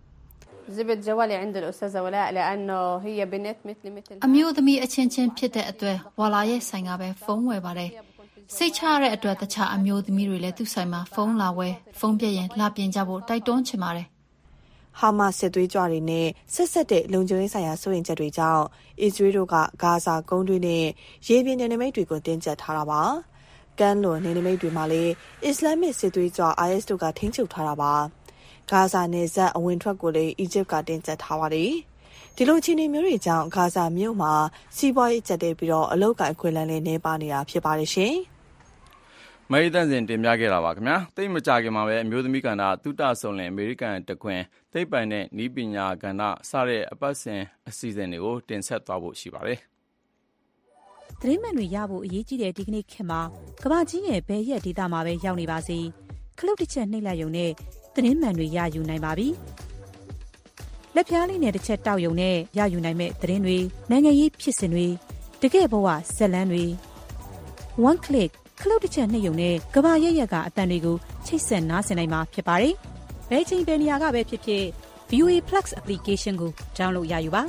[SPEAKER 22] زبط جوالي عند الأستاذة ولاء لأنه هي بنت مثل
[SPEAKER 18] အမျိုးသမီးအချင်းချင်းဖြစ်တဲ့အတွက်ဝါလာရဲ့ဆိုင်ကပဲဖုန်းဝယ်ပါတယ်စိတ်ချရတဲ့အတွက်တခြားအမျိုးသမီးတွေလည်းသူ့ဆိုင်မှာဖုန်းလာဝယ်ဖုန်းပြရင်လာပြင်ကြဖို့တိုက်တွန်းချင်ပါတယ်
[SPEAKER 12] ဟာမတ်စစ်သွေးကြွတွေနဲ့ဆက်တဲ့လုံခြုံရေးဆိုင်ရာစိုးရိမ်ချက်တွေကြောင့်အစ္စရေးတို့ကဂါဇာကုန်းတွေနဲ့ရေပြင်နယ်နိမိတ်တွေကိုတင်းကျပ်ထားတာပါကမ်းလွန်နယ်နိမိတ်တွေမှာလည်းအစ္စလာမစ်စစ်သွေးကြွ IS တို့ကထိန်းချုပ်ထားတာပါဂါဇာနယ်စပ်အဝင်ထွက်ကိုလည်းအီဂျစ်ကတင်းကျပ်ထားပါတယ်ဒီလိုအခြေအနေမျိုးတွေကြောင့်ဂါဇာမြို့မှာစီးပွားရေးကျပ်တဲ့ပြီးတော့အလုပ်ကိုင်ခွင့်လန်းလေးနေပါနေတာဖြစ်ပါတယ်ရှင်
[SPEAKER 2] မရိသန်စင်တင်ပြခဲ့တာပါခင်ဗျာသိမကြခင်မှာပဲအမျိုးသမီးကဏ္ဍသုတဆုံလင်အမေရိကန်တခွင်သိပ္ပံနဲ့နည်းပညာကဏ္ဍစတဲ့အပတ်စဉ်အစီအစဉ်တွေကိုတင်ဆက်သွားဖို့ရှိပါတယ်
[SPEAKER 23] သတင်းမှန်တွေရဖို့အရေးကြီးတဲ့ဒီကနေ့ခေတ်မှာကမ္ဘာကြီးရဲ့ဘယ်ရက်ဒေသမှာပဲရောက်နေပါစေခလုတ်တစ်ချက်နှိပ်လိုက်ရုံနဲ့သတင်းမှန်တွေရယူနိုင်ပါပြီလက်ဖြားလေးနဲ့တစ်ချက်တောက်ရုံနဲ့ရယူနိုင်မဲ့သတင်းတွေနိုင်ငံရေးဖြစ်စဉ်တွေတကယ့်ဘဝဇာတ်လမ်းတွေ one click ခလုတ်တစ်ချက်နှိပ်ရုံနဲ့ကဘာရက်ရက်ကအတန်တွေကိုချိတ်ဆက်နားဆင်နိုင်မှာဖြစ်ပါတယ်။ဘယ်ချိန်ဘယ်နေရာကပဲဖြစ်ဖြစ် VOA Plus application ကို download ရယူပါ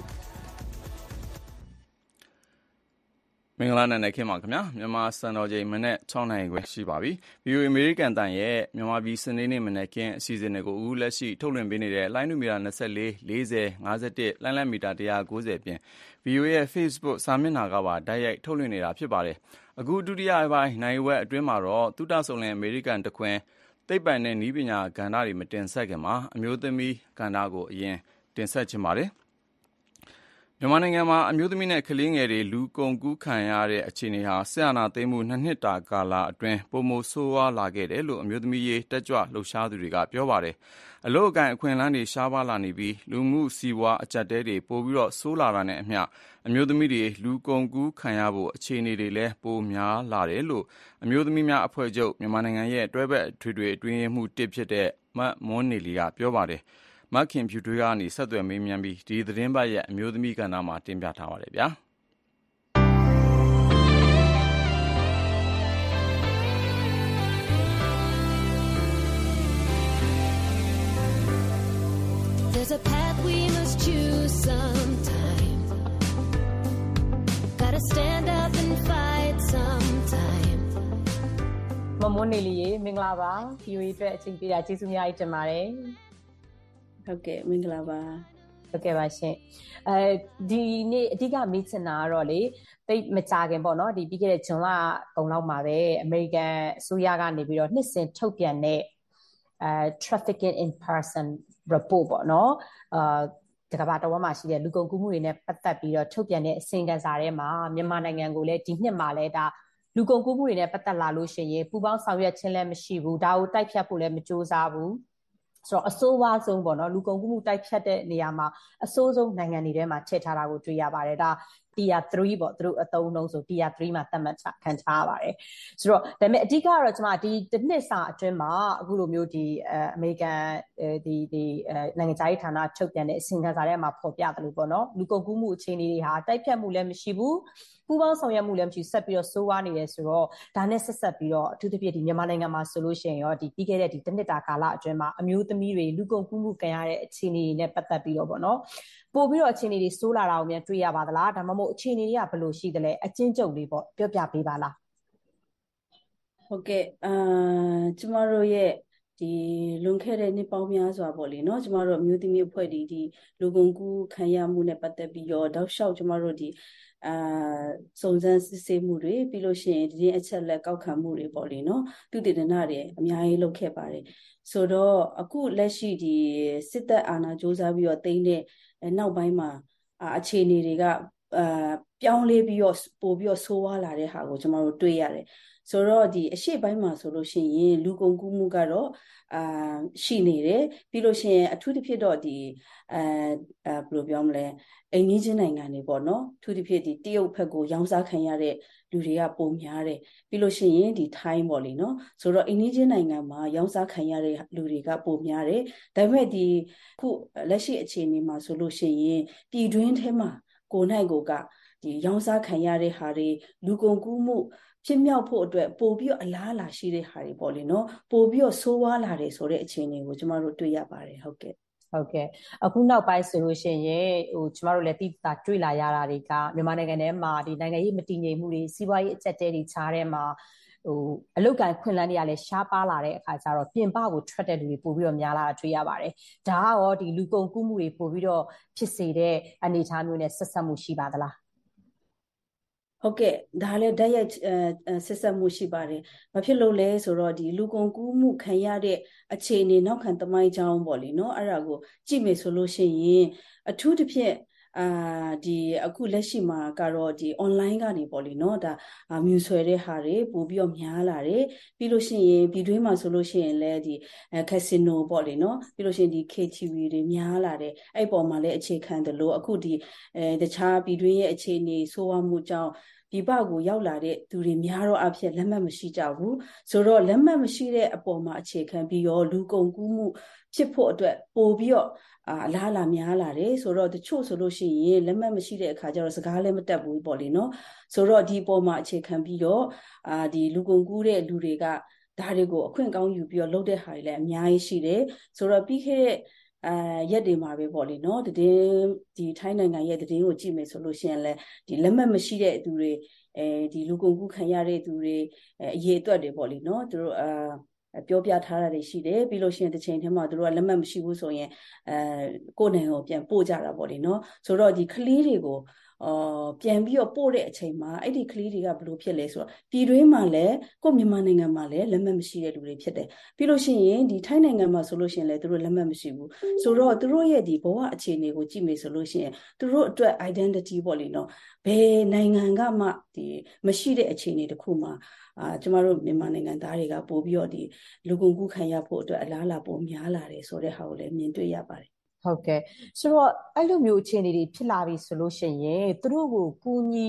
[SPEAKER 2] မင်္ဂလာနေ့ခင်ဗျာမြန်မာစံတော်ချိန်မနေ့6နာရီခွဲရှိပါပြီ။ VOA American တန်ရဲ့မြန်မာပြည်စနေနေ့မနေ့ကင်းအစီအစဉ်တွေကိုဦးလက်ရှိထုတ်လွှင့်ပေးနေတဲ့လိုင်းနူမီတာ24 40 51လိုင်းလက်မီတာ190ပြင် VOA ရဲ့ Facebook စာမျက်နှာကပါတိုက်ရိုက်ထုတ်လွှင့်နေတာဖြစ်ပါတယ်။အခုဒုတိယပိုင်းနိုင်ဝက်အတွင်းမှာတော့သုတဆုံလင် American တခွင်သိပ္ပံနဲ့နည်းပညာကဏ္ဍတွေမတင်ဆက်ခင်မှာအမျိုးသမီးကဏ္ဍကိုအရင်တင်ဆက်ချင်ပါတယ်။မြန်မာနိုင်ငံမှာအမျိုးသမီးနဲ့ကလေးငယ်တွေလူကုန်ကူးခံရတဲ့အခြေအနေဟာဆရာနာသိမ်းမှု2နှစ်တာကာလအတွင်းပုံမဆိုးဝါးလာခဲ့တယ်လို့အမျိုးသမီးရေးတက်ကြွလှုပ်ရှားသူတွေကပြောပါတယ်။အလို့အကန်အခွင့်အလမ်းတွေရှားပါးလာနေပြီးလူမှုစီးပွားအကျပ်တဲတွေပိုပြီးတော့ဆိုးလာတာနဲ့အမျှအမျိုးသမီးတွေလူကုန်ကူးခံရဖို့အခြေအနေတွေလည်းပိုများလာတယ်လို့အမျိုးသမီးများအဖွဲ့ချုပ်မြန်မာနိုင်ငံရဲ့တွဲဘက်ထွေထွေအတွင်းရေးမှူး1ဖြစ်တဲ့မတ်မွန်းနေလီကပြောပါတယ်။မခင်ဖြူတွေကနေဆက်သွယ်မေးမြန်းပြီးဒီသတင်းပတ်ရဲ့အမျိုးသမီးကဏ္ဍမှာတင်ပြထားပါတယ်ဗျာThere's a path we must choose sometime Gotta stand up and fight sometime
[SPEAKER 1] မမွန်းနေလီရေမင်္ဂလာပါ VOA အတွက်အချိန်ပေးတာကျေးဇူးများကြီးတင်ပါတယ်
[SPEAKER 5] ဟုတ်ကဲ့မင်္ဂလာပါ
[SPEAKER 1] ဟုတ်ကဲ့ပါရှင်ဒီနေ့အဓိကမေးချင်တာကတော့လေတိတ်မကြခင်ပေါ့နော်ဒီပြီးခဲ့တဲ့ဇွန်လကုန်လောက်မှာပဲအမေရိကန်အစိုးရကနေပြီးတော့နှစ်စဉ်ထုတ်ပြန်တဲ့trafficking in person report ပေါ့နော်ဒီကမ္ဘာတော်မှာရှိတဲ့လူကုန်ကူးမှုတွေနဲ့ပတ်သက်ပြီးတော့ထုတ်ပြန်တဲ့အစီရင်ခံစာထဲမှာမြန်မာနိုင်ငံကိုလည်းဒီနှစ်မှာလည်းဒါလူကုန်ကူးမှုတွေနဲ့ပတ်သက်လာလို့ရှိရင်ပူးပေါင်းဆောင်ရွက်ခြင်းလည်းမရှိဘူးဒါကိုတိုက်ဖြတ်ဖို့လည်းမကြိုးစားဘူးဆိုတော့အဆိုးဝါးဆုံးပေါ့နော်လူကုန်ကူးမှုတိုက်ဖြတ်တဲ့နေရာမှာအဆိုးဆုံးနိုင်ငံတွေထဲမှာထည့်ထားတာကိုတွေ့ရပါတယ်ဒါ Tier 3ပေါ့သူတို့အသုံးအနှုန်းဆို Tier 3မှာသတ်မှတ်ခံထားရပါတယ်ဆိုတော့ဒါပေမဲ့အဓိကကတော့ကျွန်မဒီတစ်နှစ်စာအတွင်းမှာအခုလိုမျိုးဒီအမေရိကန်ဒီနိုင်ငံခြားရေးဌာနထုတ်ပြန်တဲ့အစီရင်ခံစာထဲမှာဖော်ပြတယ်လို့ပေါ့နော်လူကုန်ကူးမှုအခြေအနေတွေဟာတိုက်ဖြတ်မှုလည်းမရှိဘူးပူးပေါင်းဆောင်ရွက်မှုလည်းမရှိဆက်ပြီးတော့ဆိုးဝါးနေတယ်ဆိုတော့ဒါနဲ့ဆက်ပြီးတော့အထူးသဖြင့်ဒီမြန်မာနိုင်ငံမှာဆိုလို့ရှိရင်ရောဒီပြီးခဲ့တဲ့ဒီတစ်နှစ်တာကာလအတွင်းမှာအမျိုးသမီးတွေလူကုန်ကူးမှုခံရတဲ့အခြေအနေတွေနဲ့ပတ်သက်ပြီးတော့ပေါ့နော်ပို့ပြီးတော့အခြေအနေတွေဆိုးလာတာကိုမြန်တွေ့ရပါသလားဒါမှမဟုတ်အခြေအနေတွေကဘယ်လိုရှိသလဲအချင်းချုပ်လေးပေါ့ပြောပြပေးပါလား
[SPEAKER 5] ဟုတ်ကဲ့ကျမတို့ရဲ့ဒီလွန်ခဲ့တဲ့နှစ်ပေါင်းများစွာပေါ့လေနော်ကျမတို့အမျိုးသမီးအဖွဲ့ဒီလူကုန်ကူးခံရမှုနဲ့ပတ်သက်ပြီးတော့တောက်လျှောက်ကျမတို့ဒီစုံစမ်းစစ်ဆေးမှုတွေပြီးလို့ရှိရင်ဒီအချက်လက်ကောက်ခံမှုတွေပေါ့လေနော်သူတည်တနာတွေအများကြီးလုပ်ခဲ့ပါတယ်ဆိုတော့အခုလက်ရှိဒီစစ်တပ်အာဏာကြိုးစားပြီးတော့တိမ့်တဲ့နောက်ပိုင်းမှာအခြေအနေတွေကပြောင်းလဲပြီးတော့ပို့ပြီးတော့ဆိုးဝါးလာတဲ့ဟာကိုကျမတို့တွေ့ရတယ်ဆိုတော့ဒီအရှိပိုင်းမှာဆိုလို့ရှိရင်လူကုန်ကူးမှုကတော့ရှိနေတယ်ပြီးလို့ရှိရင်အထူးသဖြင့်တော့ဒီဘယ်လိုပြောမလဲအိမ်နီးချင်းနိုင်ငံတွေပေါ့နော်အထူးသဖြင့်ဒီတရုတ်ဘက်ကိုရောင်းစားခံရတဲ့လူတွေကပုံများတယ်ပြီးလို့ရှိရင်ဒီထိုင်းပေါ့လေနော်ဆိုတော့အိမ်နီးချင်းနိုင်ငံမှာရောင်းစားခံရတဲ့လူတွေကပုံများတယ်ဒါပေမဲ့ဒီခုလက်ရှိအခြေအနေမှာဆိုလို့ရှိရင်ပြည်တွင်းထဲမှာကိုယ်နိုင်ကိုကဒီရောင်းစားခံရတဲ့ဟာတွေလူကုန်ကူးမှုဖြစ်မြောက်ဖို့အတွက်ပို့ပြီးတော့အလားအလာရှိတဲ့ဟာတွေပေါ့လေနော်ပို့ပြီးတော့ဆိုးဝါးလာတယ်ဆိုတဲ့အခြေအနေကိုကျမတို့တွေ့ရပါတယ်ဟုတ်ကဲ့
[SPEAKER 1] ဟုတ်ကဲ့အခုနောက်ပိုင်းဆိုလို့ရှိရင်ကျမတို့လည်းသိတာတွေ့လာရတာတွေကမြန်မာနိုင်ငံထဲမှာဒီနိုင်ငံရေးမတည်ငြိမ်မှုတွေစီးပွားရေးအကျပ်တဲတွေခြားထဲမှာအလုတ်ကန်ခွင့်လန်းတွေကလည်းရှားပါလာတဲ့အခါကျတော့ပြင်ပကိုထွက်တဲ့လူတွေပို့ပြီးတော့များလာတာတွေ့ရပါတယ်ဒါကရောဒီလူကုန်ကူးမှုတွေပို့ပြီးတော့ဖြစ်စေတဲ့အနေအထားမျိုးနဲ့ဆက်ဆက်မှုရှိပါသလား
[SPEAKER 5] ဟုတ်ကဲ့ဒါလည်းဓာတ်ရိုက်ဆက်ဆက်မှုရှိပါတယ်။ဘာဖြစ်လို့လဲဆိုတော့ဒီလူကုန်ကူးမှုခံရတဲ့အခြေအနေနောက်ခံသမိုင်းကြောင်းပေါ့လေနော်အဲ့ဒါကိုကြည့်မယ်ဆိုလို့ရှိရင်အထူးသဖြင့်ဒီအခုလက်ရှိမှာကတော့ဒီ online ကနေပေါ့လေနော်ဒါမြူဆွဲတဲ့ဟာတွေပို့ပြီးတော့များလာတယ်ပြီးလို့ရှိရင်ပြည်တွင်းမှာဆိုလို့ရှိရင်လည်းဒီcasino ပေါ့လေနော်ပြီးလို့ရှိရင်ဒီ KTV တွေများလာတယ်အဲ့ပေါ်မှာလည်းအခြေခံတယ်လို့အခုဒီတခြားပြည်တွင်းရဲ့အခြေအနေဆိုးဝါးမှုကြောင့်ဒီပကိုရောက်လာတဲ့သူတွေများတော့အဖြစ်လက်မှတ်မရှိကြဘူးဆိုတော့လက်မှတ်မရှိတဲ့အပေါ်မှာအခြေခံပြီးတော့လူကုန်ကူးမှုဖြစ်ဖို့အတွက်ပို့ပြီးတော့အလားအလာများလာတယ်ဆိုတော့တချို့ဆိုလို့ရှိရင်လက်မှတ်မရှိတဲ့အခါကျတော့စကားလည်းမတတ်ဘူးပေါ့လေနော်ဆိုတော့ဒီပေါ်မှာအခြေခံပြီးတော့ဒီလူကုန်ကူးတဲ့လူတွေကဒါတွေကိုအခွင့်ကောင်းယူပြီးတော့လုပ်တဲ့ဟာတွေလည်းအများကြီးရှိတယ်ဆိုတော့ပြီးခဲ့တဲ့ရက်တွေမှာပဲပေါ့လေနော်ဒီထိုင်းနိုင်ငံရဲ့သတင်းကိုကြည့်မယ်ဆိုလို့ရှိရင်လည်းဒီလက်မှတ်မရှိတဲ့သူတွေဒီလူကုန်ကူးခံရတဲ့သူတွေအရေးအတွက်တွေပေါ့လေနော်သူတို့ပြောပြထားတာတွေရှိတယ်ပြီးလို့ရှိရင်တစ်ချိန်တည်းမှာသူတို့ကလက်မှတ်မရှိဘူးဆိုရင်ကိုယ်နိုင်ငံကိုပြန်ပို့ကြတာပေါ့လေနော်ဆိုတော့ဒီကလေးတွေကိုပြန်ပြီးတော့ပို့တဲ့အချိန်မှာအဲ့ဒီကလေးတွေကဘယ်လိုဖြစ်လဲဆိုတော့ပြည်တွင်းမှာလည်းကိုမြန်မာနိုင်ငံမှာလည်းလက်မှတ်မရှိတဲ့လူတွေဖြစ်တယ်ပြီးလို့ရှိရင်ဒီထိုင်းနိုင်ငံမှာဆိုလို့ရှိရင်လည်းသူတို့လက်မှတ်မရှိဘူးဆိုတော့သူတို့ရဲ့ဒီဘဝအခြေအနေကိုကြည့်မယ်ဆိုလို့ရှိရင်သူတို့အတွက် identity ပေါ့လေနော်ဘယ်နိုင်ငံကမှဒီမရှိတဲ့အခြေအနေတစ်ခုမှာကျမတို့မြန်မာနိုင်ငံသားတွေကပို့ပြီးတော့ဒီလူကုန်ကူးခံရဖို့အတွက်အလားအလာပိုများလာတယ်ဆိုတဲ့ဟာကိုလည်းမြင်တွေ့ရပါတယ်
[SPEAKER 1] ဟုတ်ကဲ့ဆိုတော့အဲ့လိုမျိုးအခြေအနေတွေဖြစ်လာပြီဆိုလို့ရှိရင်သူတို့ကိုကူညီ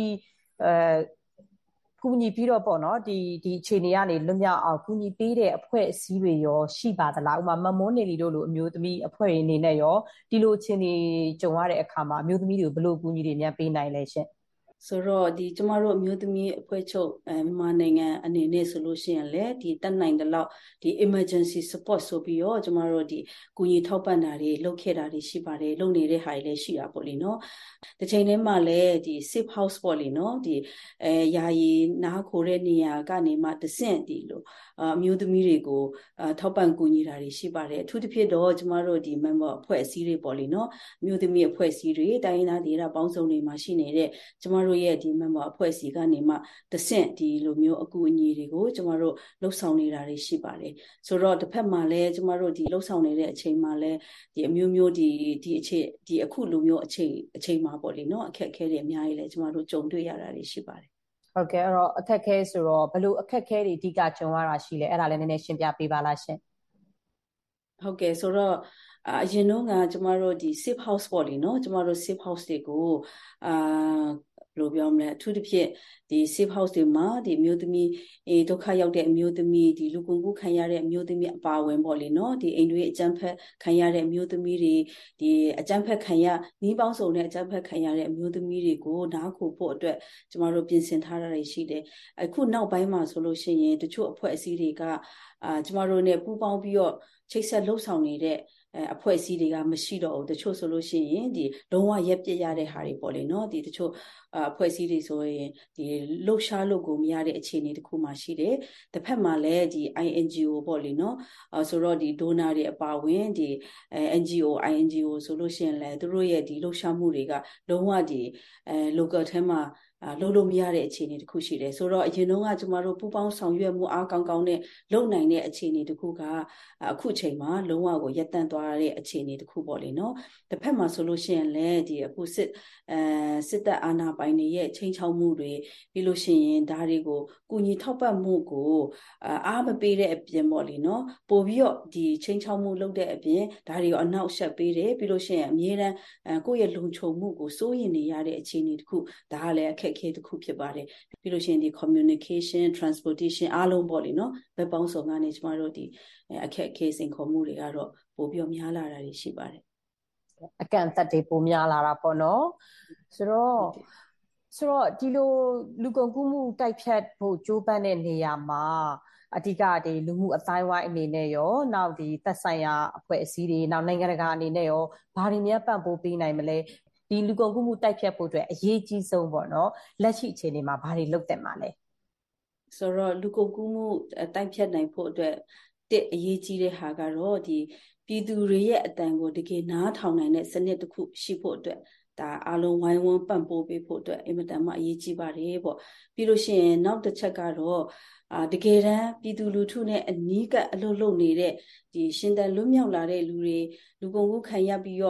[SPEAKER 1] ပြီးတော့ပေါ့နော်ဒီအခြေအနေကနေလွတ်မြောက်အောင်ကူညီပေးတဲ့အဖွဲ့အစည်းတွေရောရှိပါသလားဥပမာမမွန်းနေလီတို့လိုအမျိုးသမီးအဖွဲ့တွေအနေနဲ့ရောဒီလိုအခြေအနေကြုံရတဲ့အခါမှာအမျိုးသမီးတွေကိုဘယ်လိုကူညီတွေများပေးနိုင်လဲရှင်
[SPEAKER 5] ဆိုတော့ဒီကျမတို့အမျိုးသမီးအဖွဲ့ချုပ်မြန်မာနိုင်ငံအနေနဲ့ဆိုလို့ရှိရင်လည်းဒီတက်နိုင်တဲ့လောက်ဒီ emergency support ဆိုပြီးတော့ကျမတို့ဒီကူညီထောက်ပံ့တာတွေလုပ်ခဲ့တာတွေရှိပါတယ်လုပ်နေတဲ့ဟာတွေလည်းရှိတာပေါ့လေနော်တစ်ချိန်တည်းမှာလည်းဒီ safe house ပေါ့လေနော်ဒီယာယီနားခိုတဲ့နေရာကနေမှတဆင့်ဒီလိုအမျိုးသမီးတွေကိုထောက်ပံ့ကူညီတာတွေရှိပါတယ်အထူးသဖြင့်တော့ကျမတို့ဒီ member အဖွဲ့အစည်းတွေပေါ့လေနော်အမျိုးသမီးအဖွဲ့အစည်းတွေတိုင်းရင်းသားဒေသပေါင်းစုံတွေမှာရှိနေတဲ့ကျမတို့ရဲ့ဒီ member အဖွဲ့အစည်းကနေမှတဆင့်ဒီလိုမျိုးအကူအညီတွေကိုကျမတို့လှုပ်ဆောင်နေတာတွေရှိပါတယ်ဆိုတော့တစ်ဖက်မှာလည်းကျမတို့ဒီလှုပ်ဆောင်နေတဲ့အချိန်မှာလည်းဒီအမျိုးမျိုးဒီအခုလိုမျိုးအချိန်မှာပေါ့လေနော်အခက်အခဲတွေအများကြီးလည်းကျမတို့ကြုံတွေ့ရတာတွေရှိပါတယ်
[SPEAKER 1] ဟုတ်ကဲ့အဲ့တော့အခက်အခဲဆိုတော့ဘယ်လိုအခက်အခဲတွေအဓိကကြုံရတာရှိလဲအဲ့ဒါလည်းနည်းနည်းရှင်းပြပေးပါလားရှင်
[SPEAKER 5] ဟုတ်ကဲ့ဆိုတော့အရင်တော့ကကျမတို့ဒီ safe house ပေါ့လေနော်ကျမတို့ safe house တွေကိုဘယ်လိုပြောမလဲအထူးသဖြင့်ဒီ safe house တွေမှာဒီအမျိုးသမီးဒုက္ခရောက်တဲ့အမျိုးသမီးဒီလူကုန်ကူးခံရတဲ့အမျိုးသမီးအပါဝင်ပေါ့လေနော်ဒီအိမ်တွေအကြမ်းဖက်ခံရတဲ့အမျိုးသမီးတွေဒီအကြမ်းဖက်ခံရနှီးပေါင်းစုံတဲ့အကြမ်းဖက်ခံရတဲ့အမျိုးသမီးတွေကိုနားခိုဖို့အတွက်ကျမတို့ပြင်ဆင်ထားတာတွေရှိတယ်အခုနောက်ပိုင်းမှာဆိုလို့ရှိရင်တချို့အဖွဲ့အစည်းတွေကကျမတို့ ਨੇ ပူးပေါင်းပြီးတော့ချိတ်ဆက်လှုပ်ဆောင်နေတဲ့အဖွဲ့အစည်းတွေကမရှိတော့ဘူးတချို့ဆိုလို့ရှိရင်ဒီလုံးဝရက်ပြစ်ရတဲ့ဟာတွေပေါ့လေနော်ဒီတချို့အဖွဲ့အစည်းတွေဆိုရင်ဒီလှုပ်ရှားလို့ကိုမရတဲ့အခြေအနေတစ်ခုမှရှိတယ်တစ်ဖက်မှာလည်းဒီ INGO ပေါ့လေနော်ဆိုတော့ဒီ donor တွေအပါဝင်ဒီNGO INGO ဆိုလို့ရှိရင်လည်းသူတို့ရဲ့ဒီလှုပ်ရှားမှုတွေကလုံးဝဒီ local ထဲမှာလုပ်လို့မရတဲ့အခြေအနေတစ်ခုရှိတယ်ဆိုတော့အရင်တုန်းကကျမတို့ပူပေါင်းဆောင်ရွက်မှုအားကောင်းကောင်းနဲ့လုပ်နိုင်တဲ့အခြေအနေတစ်ခုကအခုချိန်မှာလုံးဝကိုရပ်တန့်သွားတဲ့အခြေအနေတစ်ခုပေါ့လေနော်တစ်ဖက်မှာဆိုလို့ရှိရင်လည်းဒီအခုစစ်တပ်အာဏာပိုင်တွေရဲ့ချိန်ချောက်မှုတွေပြီးလို့ရှိရင်ဒါတွေကိုကူညီထောက်ပံ့မှုကိုအားမပေးတဲ့အပြင်ပေါ့လေနော်ပို့ပြီးတော့ဒီချိန်ချောက်မှုလုပ်တဲ့အပြင်ဒါတွေကိုအနောက်ရှက်ပေးတယ်ပြီးလို့ရှိရင်အမြဲတမ်းကိုယ့်ရဲ့လုံခြုံမှုကိုစိုးရိမ်နေရတဲ့အခြေအနေတစ်ခုဒါကလည်းအခက်အခဲတစ်ခုဖြစ်ပါတယ်ပြီးလို့ရှိရင်ဒီ communication transportation အားလုံးပေါ့လေနော်ဘက်ပေါင်းစုံကနေကျမတို့ဒီအခက်အခဲစိန်ခေါ်မှုတွေကတော့ပိုပြီးများလာတာတွေရှိပါတယ်
[SPEAKER 1] အကန့်အသတ်တွေပိုများလာတာပေါ့နော်ဆိုတော့ဒီလိုလူကုန်ကူးမှုတိုက်ဖြတ်ဖို့ကြိုးပမ်းတဲ့နေရာမှာအဓိကဒီလူမှုအတိုင်းဝိုင်းအနေနဲ့ရောနောက်ဒီသက်ဆိုင်ရာအဖွဲ့အစည်းတွေနောက်နိုင်ငံတကာအနေနဲ့ရောဘာတွေများပံ့ပိုးပေးနိုင်မလဲဒီလူကုန်ကူးမှုတိုက်ဖြတ်ဖို့အတွက်အရေးကြီးဆုံးပေါ့နော်လက်ရှိအခြေအနေမှာဘာတွေလုပ်သင့်မှာလဲ
[SPEAKER 5] ဆိုတော့လူကုန်ကူးမှုတိုက်ဖြတ်နိုင်ဖို့အတွက်အရေးကြီးတဲ့ဟာကတော့ဒီပြည်သူတွေရဲ့အတန်ကိုတကယ်နားထောင်နိုင်တဲ့စနစ်တစ်ခုရှိဖို့အတွက်ဒါအားလုံးဝိုင်းဝန်းပံ့ပိုးပေးဖို့အတွက်အင်မတန်မှအရေးကြီးပါတယ်ပေါ့ပြီးလို့ရှိရင်နောက်တစ်ချက်ကတော့တကယ်တမ်းပြည်သူလူထုနဲ့အနီးကပ်အလုပ်လုပ်နေတဲ့ဒီရှင်သန်လွတ်မြောက်လာတဲ့လူတွေလူကုန်ကူးခံရပြီးတော့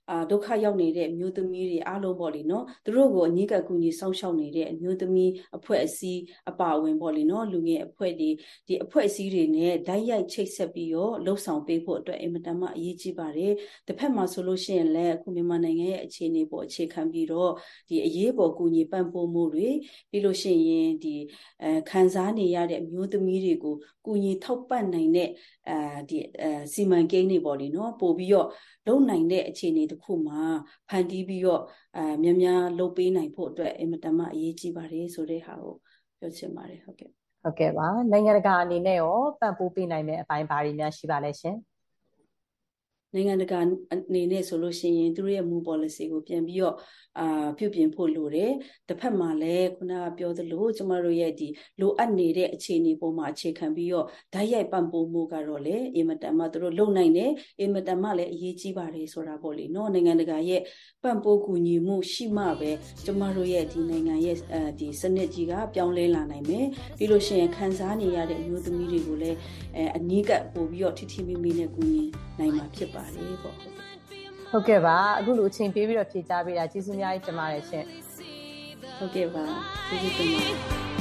[SPEAKER 5] ဒုက္ခရောက်နေတဲ့အမျိုးသမီးတွေအားလုံးပေါ့လေနော်သူတို့ကိုအနီးကပ်ကူညီစောင့်ရှောက်နေတဲ့အမျိုးသမီးအဖွဲ့အစည်းအပါအဝင်ပေါ့လေနော်လူငယ်အဖွဲ့တွေဒီအဖွဲ့အစည်းတွေနဲ့ဓာတ်ရိုက်ချိတ်ဆက်ပြီးတော့လှုပ်ဆောင်ပေးဖို့အတွက်အင်မတန်မှအရေးကြီးပါတယ်တစ်ဖက်မှာဆိုလို့ရှိရင်လည်းအခုမြန်မာနိုင်ငံရဲ့အခြေအနေပေါ်အခြေခံပြီးတော့ဒီအရေးပေါ်ကူညီပံ့ပိုးမှုတွေပြီးလို့ရှိရင်ဒီခံစားနေရတဲ့အမျိုးသမီးတွေကိုကူညီထောက်ပံ့နိုင်တဲ့ဒီစီမံကိန်းတွေပေါ့လေနော်ပို့ပြီးတော့လုံနိုင်တဲ့အခြေအနေတစ်ခုမှာဖန်တီးပြီးတော့များများလုပ်ပေးနိုင်ဖို့အတွက်အင်မတန်မှအရေးကြီးပါတယ်ဆိုတဲ့ဟာကိုပြောချင်ပါတယ်ဟုတ်ကဲ့
[SPEAKER 1] ပါနိုင်ငံတကာအနေနဲ့ရောပံ့ပိုးပေးနိုင်တဲ့အပိုင်းဘာတွေများရှိပါလဲရှင်
[SPEAKER 5] နိုင်ငံတကာအနေနဲ့ဆိုလို့ရှိရင်သူတို့ရဲ့မူ policy ကိုပြန်ပြီးတော့ပြုပြင်ဖို့လိုတယ်တစ်ဖက်မှာလည်းခုနကပြောသလိုကျမတို့ရဲ့ဒီလိုအပ်နေတဲ့အခြေအနေပေါ်မှာအခြေခံပြီးတော့ဓာတ်ရိုက်ပံ့ပိုးမှုကတော့လေအင်မတန်မှသူတို့လုံနိုင်တယ်အင်မတန်မှလည်းအရေးကြီးပါတယ်ဆိုတာပေါ့လေနော်နိုင်ငံတကာရဲ့ပံ့ပိုးကူညီမှုရှိမှပဲကျမတို့ရဲ့ဒီနိုင်ငံရဲ့ဒီစနစ်ကြီးကပြောင်းလဲလာနိုင်မယ်ပြီးလို့ရှိရင်ခံစားနေရတဲ့အမျိုးသမီးတွေကိုလည်းအနီးကပ်ပို့ပြီးတော့ထိထိမိမိနဲ့ကူညီနိုင်မှာဖြစ်ပါတယ်ပေါ့
[SPEAKER 1] ဟုတ်ကဲ့ပါအခုလိုအချိန်ပေးပြီးတော့ဖြေကြားပေးတာကျေးဇူးအများကြီးတင်ပါတယ်ရှင်
[SPEAKER 5] ဟုတ်ကဲ့ပါကျေးဇူးတင်ပါတယ်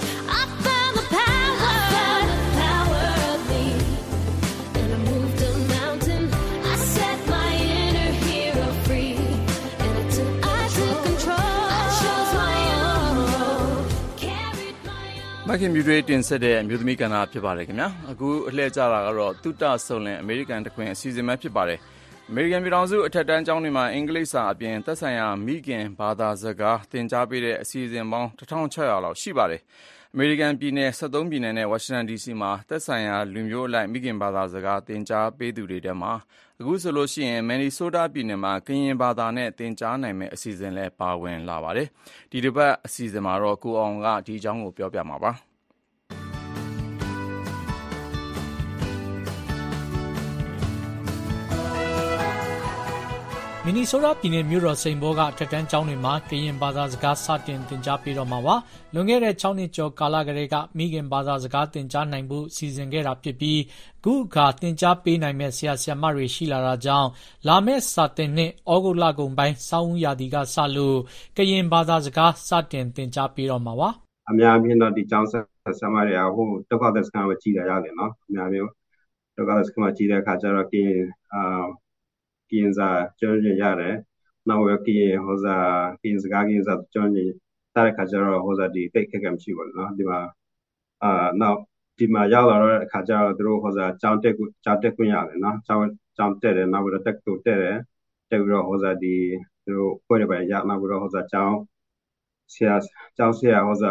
[SPEAKER 2] မခင်မြူတွေတင်ဆက်တဲ့အမျိုးသမီးကဏ္ဍဖြစ်ပါတယ်ခင်ဗျာအခုအလှည့်ကြတာကတော့တုတဆုံလင်အမေရိကန်တခွင်အစီအစဉ်ပဲဖြစ်ပါတယ်အမေရိကန်ပြည်ထောင်စုအထက်တန်းကျောင်းတွေမှာအင်္ဂလိပ်စာအပြင်သက်ဆိုင်ရာမိခင်ဘာသာစကားသင်ကြားပေးတဲ့အစီအစဉ်ပေါင်း1600လောက်ရှိပါတယ်အမေရိကန်ပြည်နယ်73ပြည်နယ်နဲ့ဝါရှင်တန် DC မှာသက်ဆိုင်ရာလူမျိုးအလိုက်မိခင်ဘာသာစကားသင်ကြားပေးသူတွေထဲမှာအခုဆိုလို့ရှိရင်မန်နီဆိုးတားပြည်နယ်မှာကရင်ဘာသာနဲ့သင်ကြားနိုင်မယ့်အစီအစဉ်လည်းပါဝင်လာပါတယ်ဒီတစ်ပတ်အစီအစဉ်မှာတော့ကိုအောင်ကဒီအကြောင်းကိုပြောပြမှာပါ
[SPEAKER 3] မင်နီဆိုးတားပြည်နယ်မြို့တော်စိန်ဘောကအထက်တန်းကျောင်းတွေမှာကရင်ဘာသာစကားစတင်သင်ကြားပေးတော့မှာပါလွန်ခဲ့တဲ့6နှစ်ကျော်ကာလကတည်းကမိခင်ဘာသာစကားသင်ကြားနိုင်ဖို့စီစဉ်ခဲ့တာဖြစ်ပြီးအခုအခါသင်ကြားပေးနိုင်မဲ့ဆရာဆရာမတွေရှိလာတာကြောင့်လာမယ့်စာသင်နှစ်ဩဂုတ်လကုန်ပိုင်းစောင်းဦးရာသီကစလို့ကရင်ဘာသာစကားစတင်သင်ကြားပေးတော့မှာပါ
[SPEAKER 4] အများကြီးတော့ဒီကျောင်းဆရာမတွေကဟိုဒုက္ခသက်စခန်းမှာကြီးတယ်ရတယ်နော်အများမျိုးဒုက္ခသက်စခန်းမှာကြီးတဲ့အခါကျတော့ကရင်စာကျွမ်းကျင်ရတယ်နောက်ကရင်ဟိုစာကရင်စကားကရင်စာကျွမ်းကျင်တဲ့အခါကျတော့ဟိုစာဒီတိတ်ခက်ခဲမရှိဘူးနော်ဒီမှာနောက်ဒီမှာရောက်လာတော့အခါကျတော့သူတို့ဟိုစာကျောင်းတက်ခွင့်ရတယ်နော်ကျောင်းတက်တယ်နောက်ပြီးတော့တက်ပြီးတော့ဟိုစာဒီသူတို့ဖွဲ့ရပါရနောက်ပြီးတော့ဟိုစာကျောင်းဆရာဟိုစာ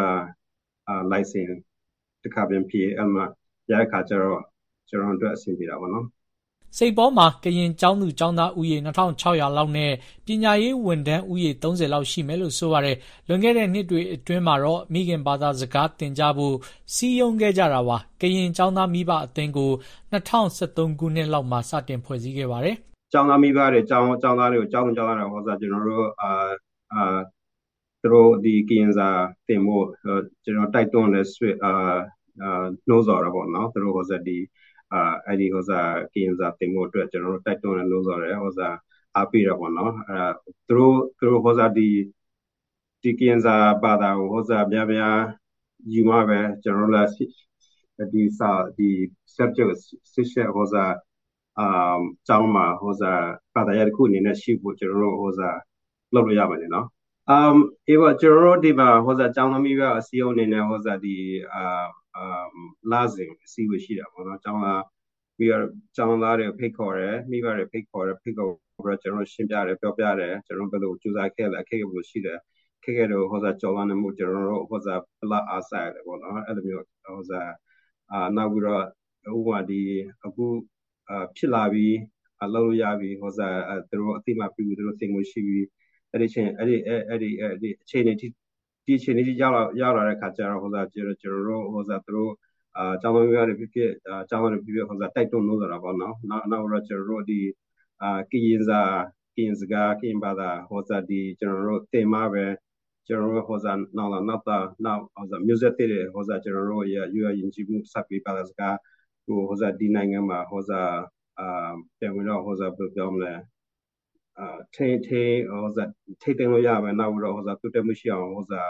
[SPEAKER 4] license တခါပြန်ပြေအမှရတဲ့အခါကျတော့ကျွန်တော်တို့အဆင်ပြေတာပေါ့နော်
[SPEAKER 3] စိတ်ပေါ်မှာကရင်ကျောင်းသူကျောင်းသားဦးရေ2600လောက်နဲ့ပညာရေးဝန်ထမ်းဦးရေ30လောက်ရှိမယ်လို့ဆိုပါတယ်လွန်ခဲ့တဲ့နှစ်တွေအတွင်းမှာတော့မိခင်ဘာသာစကားသင်ကြားဖို့စီးရုံးခဲ့ကြတာပါကရင်ကျောင်းသားမိဘအသင်းကို2013ခုနှစ်လောက်မှာစတင်ဖွဲ့စည်းခဲ့ပါတယ်
[SPEAKER 4] ကျောင်းသားမိဘတွေကျောင်းသားတွေကိုကျောင်းသားတွေဟောစားကျွန်တော်တို့သူတို့ဒီကရင်စာသင်ဖို့ကျွန်တော်တိုက်တွန်းလဲနှိုးဆော်ရပေါ့နော်သူတို့ဟောစားဒီအဲ့ဒီဟိုစားကရင်စာသင်ဖို့အတွက်ကျွန်တော်တို့တိုက်တွန်းနှိုးဆော်တယ်ဟိုစားအားပေးရပေါ့နော်သူတို့ဟိုစားဒီကရင်စာဘာသာကိုဟိုစားပြယူမှာပဲကျွန်တော်တို့ဒီ subject စစ်ချက်ဟိုစားကျောင်းမှာဟိုစားဘာသာရပ်တစ်ခုအနေနဲ့ရှိဖို့ကျွန်တော်တို့ဟိုစားလုပ်လို့ရပါတယ်နော်အေးပါကျွန်တော်တို့ဒီမှာဟိုစားကျောင်းသမီးကအစည်းအဝေးအနေနဲ့ဟိုစားဒီလာဇင်အစည်းအဝေးရှိတာပေါ့နော်ကျောင်းသားတွေဖိတ်ခေါ်တယ်မိဘတွေဖိတ်ခေါ်ပြီးတော့ကျွန်တော်ရှင်းပြတယ်ပြောပြတယ်ကျွန်တော်ဘယ်လိုကြိုးစားခဲ့လဲအခက်အခဲဘယ်လိုရှိတယ်ခက်ခဲတော့ဟိုစားကြော်လာနေမှုကျွန်တော်တို့ဟိုစားပလာအားဆိုင်တယ်ပေါ့နော်အဲ့လိုမျိုးဟိုစားနောက်ပြီးတော့ဥပမာဒီအခုဖြစ်လာပြီးလောက်လို့ရပြီဟိုစားသူတို့အသိမှပြီးသူတို့သင်မှုရှိပြီးအဲ့ဒီအခြေအနေที่ရောက်လာတဲ့ခါကျတော့ဟိုစားကျွန်တော်တို့ဟိုစားသူတို့ကျောင်းသားတွေဖြစ်ကျောင်းသားတွေဖြစ်ဟိုစားတိုက်တွန်းလို့ဆိုတာပေါ့နော်နောက်တော့ကျွန်တော်တို့ဒီကရင်စကားကရင်ဘာသာဟိုစားဒီကျွန်တော်တို့တင်မှာပဲကျွန်တော်တို့ဟိုစားနောက်ဟိုစား music တွေဟိုစားကျွန်တော်တို့ရွာရင်ကြည့်မှုစပ်ပြီးဘာသာစကားဟိုစားဒီနိုင်ငံမှာဟိုစားပြန်ဝင်တော့ဟိုစားပြောမလဲထိသိမ်းလို့ရမယ်နောက်ပြီးတော့တိုးတက်မှုရှိအောင်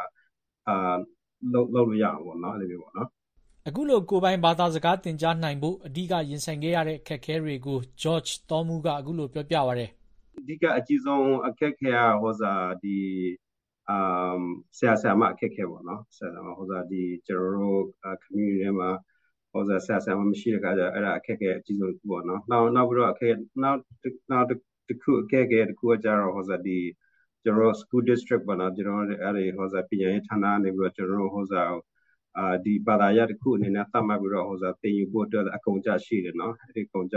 [SPEAKER 4] လုပ်လို့ရအောင်ပေါ့နော်အဲ့လိုမျိုးပေါ့နော်
[SPEAKER 3] အခုလိုကိုယ်ပိုင်ဘာသာစကားသင်ကြားနိုင်ဖို့အဓိကရင်ဆိုင်ခဲ့ရတဲ့အခက်အခဲတွေကို George တော်မူကအခုလိုပြောပြပါတယ်
[SPEAKER 4] အဓိကအကြီးဆုံးအခက်အခဲကဒီဆရာမအခက်အခဲပေါ့နော်ဆရာမဒီကျွန်တော်တို့ community ထဲမှာဆရာမမရှိတဲ့အခါကျအဲ့ဒါအခက်အခဲအကြီးဆုံးပေါ့နော်နောက်ပြီးတော့နောက်တစ်ခုအခက်အခဲတစ်ခုကကျတော့ဒီကျွန်တော် school district ပေါ့နော်ကျွန်တော်အဲ့ဒီပညာရေးဌာနနေပြီးတော့ကျွန်တော်တို့ဒီဘာသာရပ်တစ်ခုအနေနဲ့သတ်မှတ်ပြီးတော့သင်ယူဖို့အတွက်အကုန်ကြရှိတယ်နော်အဲ့ဒီအကုန်ကြ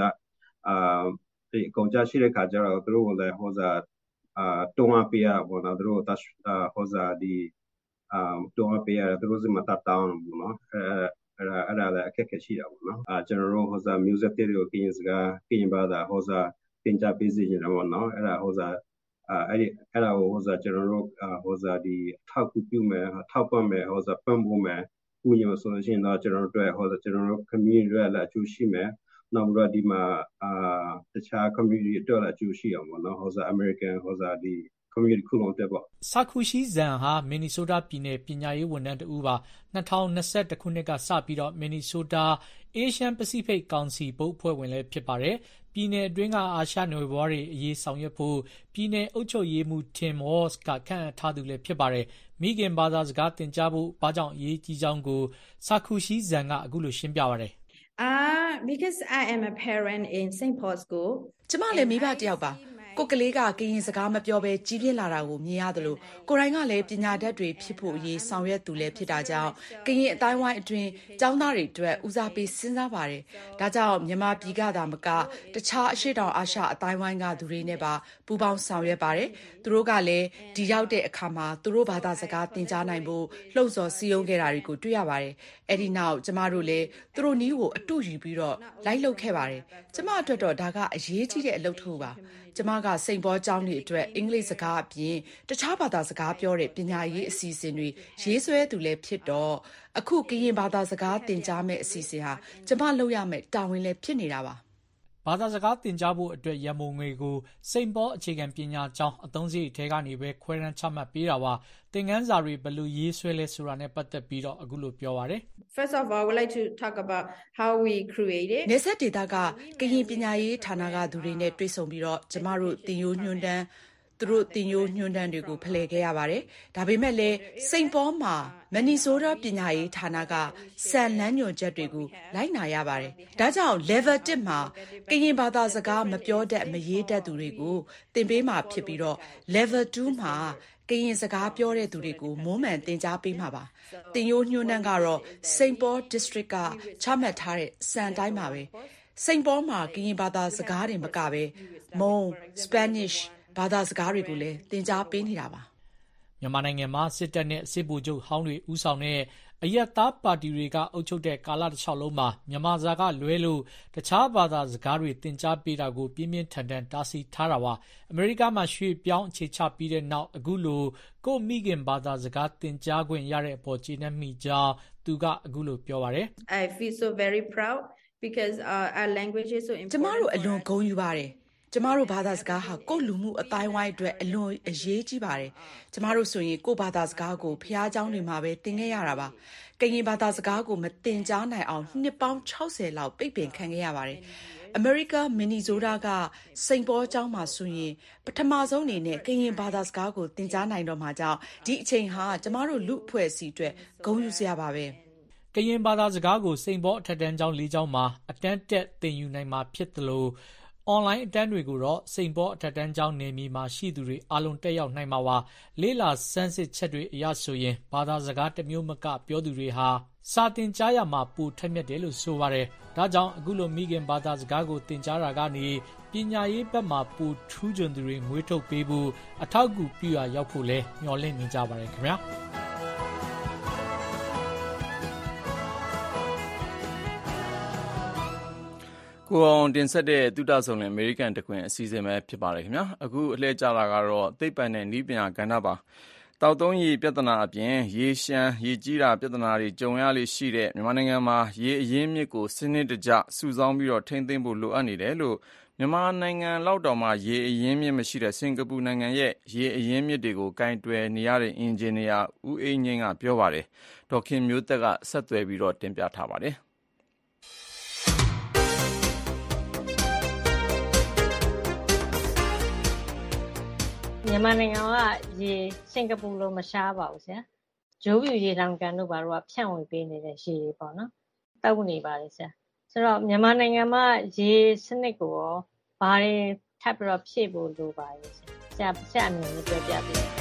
[SPEAKER 4] ရှိတဲ့ခါကျတော့သူတို့လည်းတွန်းအားပေးရပေါ့နော်သူတို့ဒီတွန်းအားပေးရသူတို့စမတတ်တောင်းပေါ့နော်အဲ့ဒါလည်းအခက်အခဲရှိတာပေါ့နော်ကျွန်တော်တို့music theory ကိုကရင်ဘာသာသင်ကြားပေးစီနေတာပေါ့နော်အဲ့ဒါကိုကျွန်တော်တို့ဒီထောက်ကူပြုမယ်ထောက်ပံ့မယ်ပံ့ပိုးမယ်ဥညွှန်ဆိုလို့ရှိရင်တော့ကျွန်တော်တို့ကျွန်တော်တို့ community တွေလည်းအကျိုးရှိမယ်နောက်ပြီးတော့ဒီမှာတခြား community တွေလည်းအကျိုးရှိအောင်ပေါ့နော်American ဒီ community ခုလုံးတက်ပေါ့
[SPEAKER 3] ဆာကူရှိဇန်ဟာမင်နီဆိုးတားပြည်နယ်ပညာရေးဝန်ထမ်းတဦးပါ2021ခုနှစ်ကစပြီးတော့မင်နီဆိုးတား Asian Pacific Council ဘုတ်အဖွဲ့ဝင်လည်းဖြစ်ပါတယ်ပြည်နယ်အတွင်းကအာရှနယ်ဘွားတွေအရေးဆောင်ရွက်ဖို့ပြည်နယ်အုပ်ချုပ်ရေးမှူး Tim Walz ကခန့်အပ်ထားသူလည်းဖြစ်ပါတယ်မိခင်ဘာသာစကားသင်ကြားဖို့ဘာကြောင့်အရေးကြီးကြောင်းကိုဆာကူရှိဇန်ကအခုလိုရှင်းပြပါတယ်
[SPEAKER 6] because I am a parent in St. Paul's School
[SPEAKER 8] ကျမလည်းမိဘတစ်ယောက်ပါကိုကလေးကကရင်စကားမပြောဘဲကြီးပြင်းလာတာကိုမြင်ရတယ်လို့ကိုရိုင်းကလည်းပညာတတ်တွေဖြစ်ဖို့အရေးဆောင်ရွက်သူလည်းဖြစ်တာကြောင့်ကရင်အတိုင်းဝိုင်းအတွင်းကျောင်းသားတွေအတွက်ဦးစားပေးစဉ်းစားပါတယ်ဒါကြောင့်မြန်မာပြည်ကသာမကတခြားအရှေ့တောင်အာရှအတိုင်းဝိုင်းကသူတွေနဲ့ပါပူးပေါင်းဆောင်ရွက်ပါတယ်သူတို့ကလည်းဒီရောက်တဲ့အခါမှာသူတို့ဘာသာစကားသင်ကြားနိုင်ဖို့လှုံ့ဆော်စည်းရုံးခဲ့တာတွေကိုတွေ့ရပါတယ်အဲ့ဒီနောက်ကျမတို့လည်းသူတို့နီးကိုအတူယူပြီးတော့လိုက်လုပ်ခဲ့ပါတယ်ကျမအတွက်တော့ဒါကအရေးကြီးတဲ့အလုပ်တစ်ခုပါကျမကစိန်ပေါ်ကျောင်းတွေအတွက်အင်္ဂလိပ်စကားအပြင်တခြားဘာသာစကားပြောတဲ့ပညာရေးအစီအစဉ်တွေရေးဆွဲသူလည်းဖြစ်တော့အခုကရင်ဘာသာစကားသင်ကြားမဲ့အစီအစဉ်ဟာကျမလုပ်ရမယ့်တာဝန်လည်းဖြစ်နေတာပါ
[SPEAKER 3] ဘာသာစကားသင်ကြားဖို့အတွက်ရန်ပုံငွေကိုစိန်ပေါ်အခြေခံပညာကျောင်းအသုံးစရိတ်ထဲကနေပဲခွဲတမ်းချမှတ်ပေးတာပါသင်ခန်းစာတွေဘယ်လိုရေးဆွဲလဲဆိုတာနဲ့ပတ်သက်ပြီးတော့အခုလိုပြောပါတယ်
[SPEAKER 6] First of all, I would like to talk about how we created.
[SPEAKER 8] နေဆက်ဒေတာကကရင်ပညာရေးဌာနကသူတွေနဲ့တွေ့ဆုံပြီးတော့ကျမတို့သင်ရိုးညွှန်းတန်းသူတို့သင်ရိုးညွှန်းတန်းတွေကိုဖလှယ်ခဲ့ရပါတယ်။ဒါပေမဲ့လည်းစိန်ပေါ်မှာမနီဆိုးတာပညာရေးဌာနကစံလန်းညွှန်ချက်တွေကိုလိုက်နာရပါတယ်။ဒါကြောင့် level 1မှာကရင်ဘာသာစကားမပြောတတ်မရေးတတ်သူတွေကိုသင်ပေးမှာဖြစ်ပြီးတော့ level 2မှာကရင်စကားပြောတဲ့သူတွေကိုမွမ်းမံသင်ကြားပေးမှာပါ။သင်ရိုးညွှန်းတန်းကတော့စိန်ပေါ် district ကချမှတ်ထားတဲ့စံတိုင်းပါပဲ။စိန်ပေါ်မှာကရင်ဘာသာစကားတွေမကပဲမုံ Spanishဘာသာစကားတွေကိုလည်းသင်ကြားပေးနေတာပါ
[SPEAKER 3] မြန်မာနိုင်ငံမှာစစ်တပ်နဲ့စစ်ဗိုလ်ချုပ်ဟောင်းတွေဦးဆောင်တဲ့အရက်သားပါတီတွေကအုပ်ချုပ်တဲ့ကာလတစ်လျှောက်လုံးမှာမြန်မာစကားလွဲလို့တခြားဘာသာစကားတွေသင်ကြားပေးတာကိုပြင်းပြင်းထန်ထန်တားဆီးထားတာပါအမေရိကမှာရွှေ့ပြောင်းအခြေချပြီးတဲ့နောက်အခုလိုကိုမိခင်ဘာသာစကားသင်ကြားခွင့်ရတဲ့အပေါ်ကျေနပ်မိကြောင်းသူကအခုလိုပြောပါတယ်
[SPEAKER 6] I feel so very proud because our language is so important
[SPEAKER 8] ကျမတို့အလွန်ဂုဏ်ယူပါတယ်ကျမတို့ဘာသာစကားဟာကိုယ့်လူမှုအတိုင်းဝိုင်းအတွက်အလွန်အရေးကြီးပါတယ်။ကျမတို့ဆိုရင်ကိုယ့်ဘာသာစကားကိုဖျားเจ้าတွေမှာပဲသင်ခဲ့ရတာပါ။ကရင်ဘာသာစကားကိုမသင်ကြားနိုင်အောင်နှစ်ပေါင်း60လောက်ပိတ်ပင်ခံခဲ့ရပါတယ်။ အမေရိကမင်နီဆိုးတားကစိန်ပေါ်ကျောင်းမှာဆိုရင်ပထမဆုံးအနေနဲ့ကရင်ဘာသာစကားကိုသင်ကြားနိုင်တော့မှာကြောင့်ဒီအချိန်ဟာကျမတို့လူအဖွဲ့အစည်းအတွက်ဂုဏ်ယူစရာပါပဲ
[SPEAKER 3] ။ကရင်ဘာသာစကားကိုစိန်ပေါ်အထက်တန်းကျောင်း၄ကျောင်းမှာအတန်းတက်သင်ယူနိုင်မှာဖြစ်တယ်လို့အွန်လိုင်းအတန်းတွေကိုတော့စိန်ပေါ်အထက်တန်းကျောင်းနယ်မြေမှာရှိသူတွေအားလုံးတက်ရောက်နိုင်မှာပါလေ့လာစမ်းစစ်ချက်တွေအရဆိုရင်ဘာသာစကားတစ်မျိုးမကပြောသူတွေဟာစာတင်ကြားရမှာပိုထက်မြက်တယ်လို့ဆိုပါတယ်ဒါကြောင့်အခုလိုမိခင်ဘာသာစကားကိုသင်ကြားတာကနေပညာရေးဘက်မှာပိုထူးချွန်သူတွေမွေးထုတ်ပေးဖို့အထောက်အကူပြုရရောက်ဖို့လဲမျှော်လင့်နေကြပါတယ်ခင်ဗျာ
[SPEAKER 2] ကိုအောင်တင်ဆက်တဲ့သုတဆုံလင်အမေရိကန်တခွင်အစီအစဉ်ပဲဖြစ်ပါတယ်ခင်ဗျာအခုအလှည့်ကြတာကတော့သိပ္ပံနဲ့နည်းပညာကဏ္ဍပါတောက်သုံးရေပြဿနာအပြင်ရေရှမ်းရေကြီးတာပြဿနာတွေကြုံရလေရှိတဲ့မြန်မာနိုင်ငံမှာရေအရင်းမြစ်ကိုစနစ်တကျစုဆောင်းပြီးတော့ထိန်းသိမ်းဖို့လိုအပ်နေတယ်လို့မြန်မာနိုင်ငံလောက်တောင်မှရေအရင်းမြစ်မရှိတဲ့စင်ကာပူနိုင်ငံရဲ့ရေအရင်းမြစ်တွေကိုကင်တွယ်နေရတဲ့အင်ဂျင်နီယာဦးအေးငိမ့်ကပြောပါတယ်။ဒေါ်ခင်မျိုးသက်ကဆက်သွယ်ပြီးတင်ပြထားပါတယ်။
[SPEAKER 10] မြန်မာနိုင်ငံကရေစင်ကာပူလိုမရှားပါဘူးဆရာ။ဂျိုးပြူရေတောင်ကန်တို့ဘာလို့ဖြန့်ဝေပေးနေတဲ့ရေတွေပေါ့နော်။တောက်နေပါတယ်ဆရာ။ဆိုတော့မြန်မာနိုင်ငံမှာရေစနစ်ကိုရောဘာတွေထပ်ပြီးတော့ဖြည့်ဖို့လိုပါလဲဆရာ။ဆရာအမြင်လေးပြောပြပေးပါ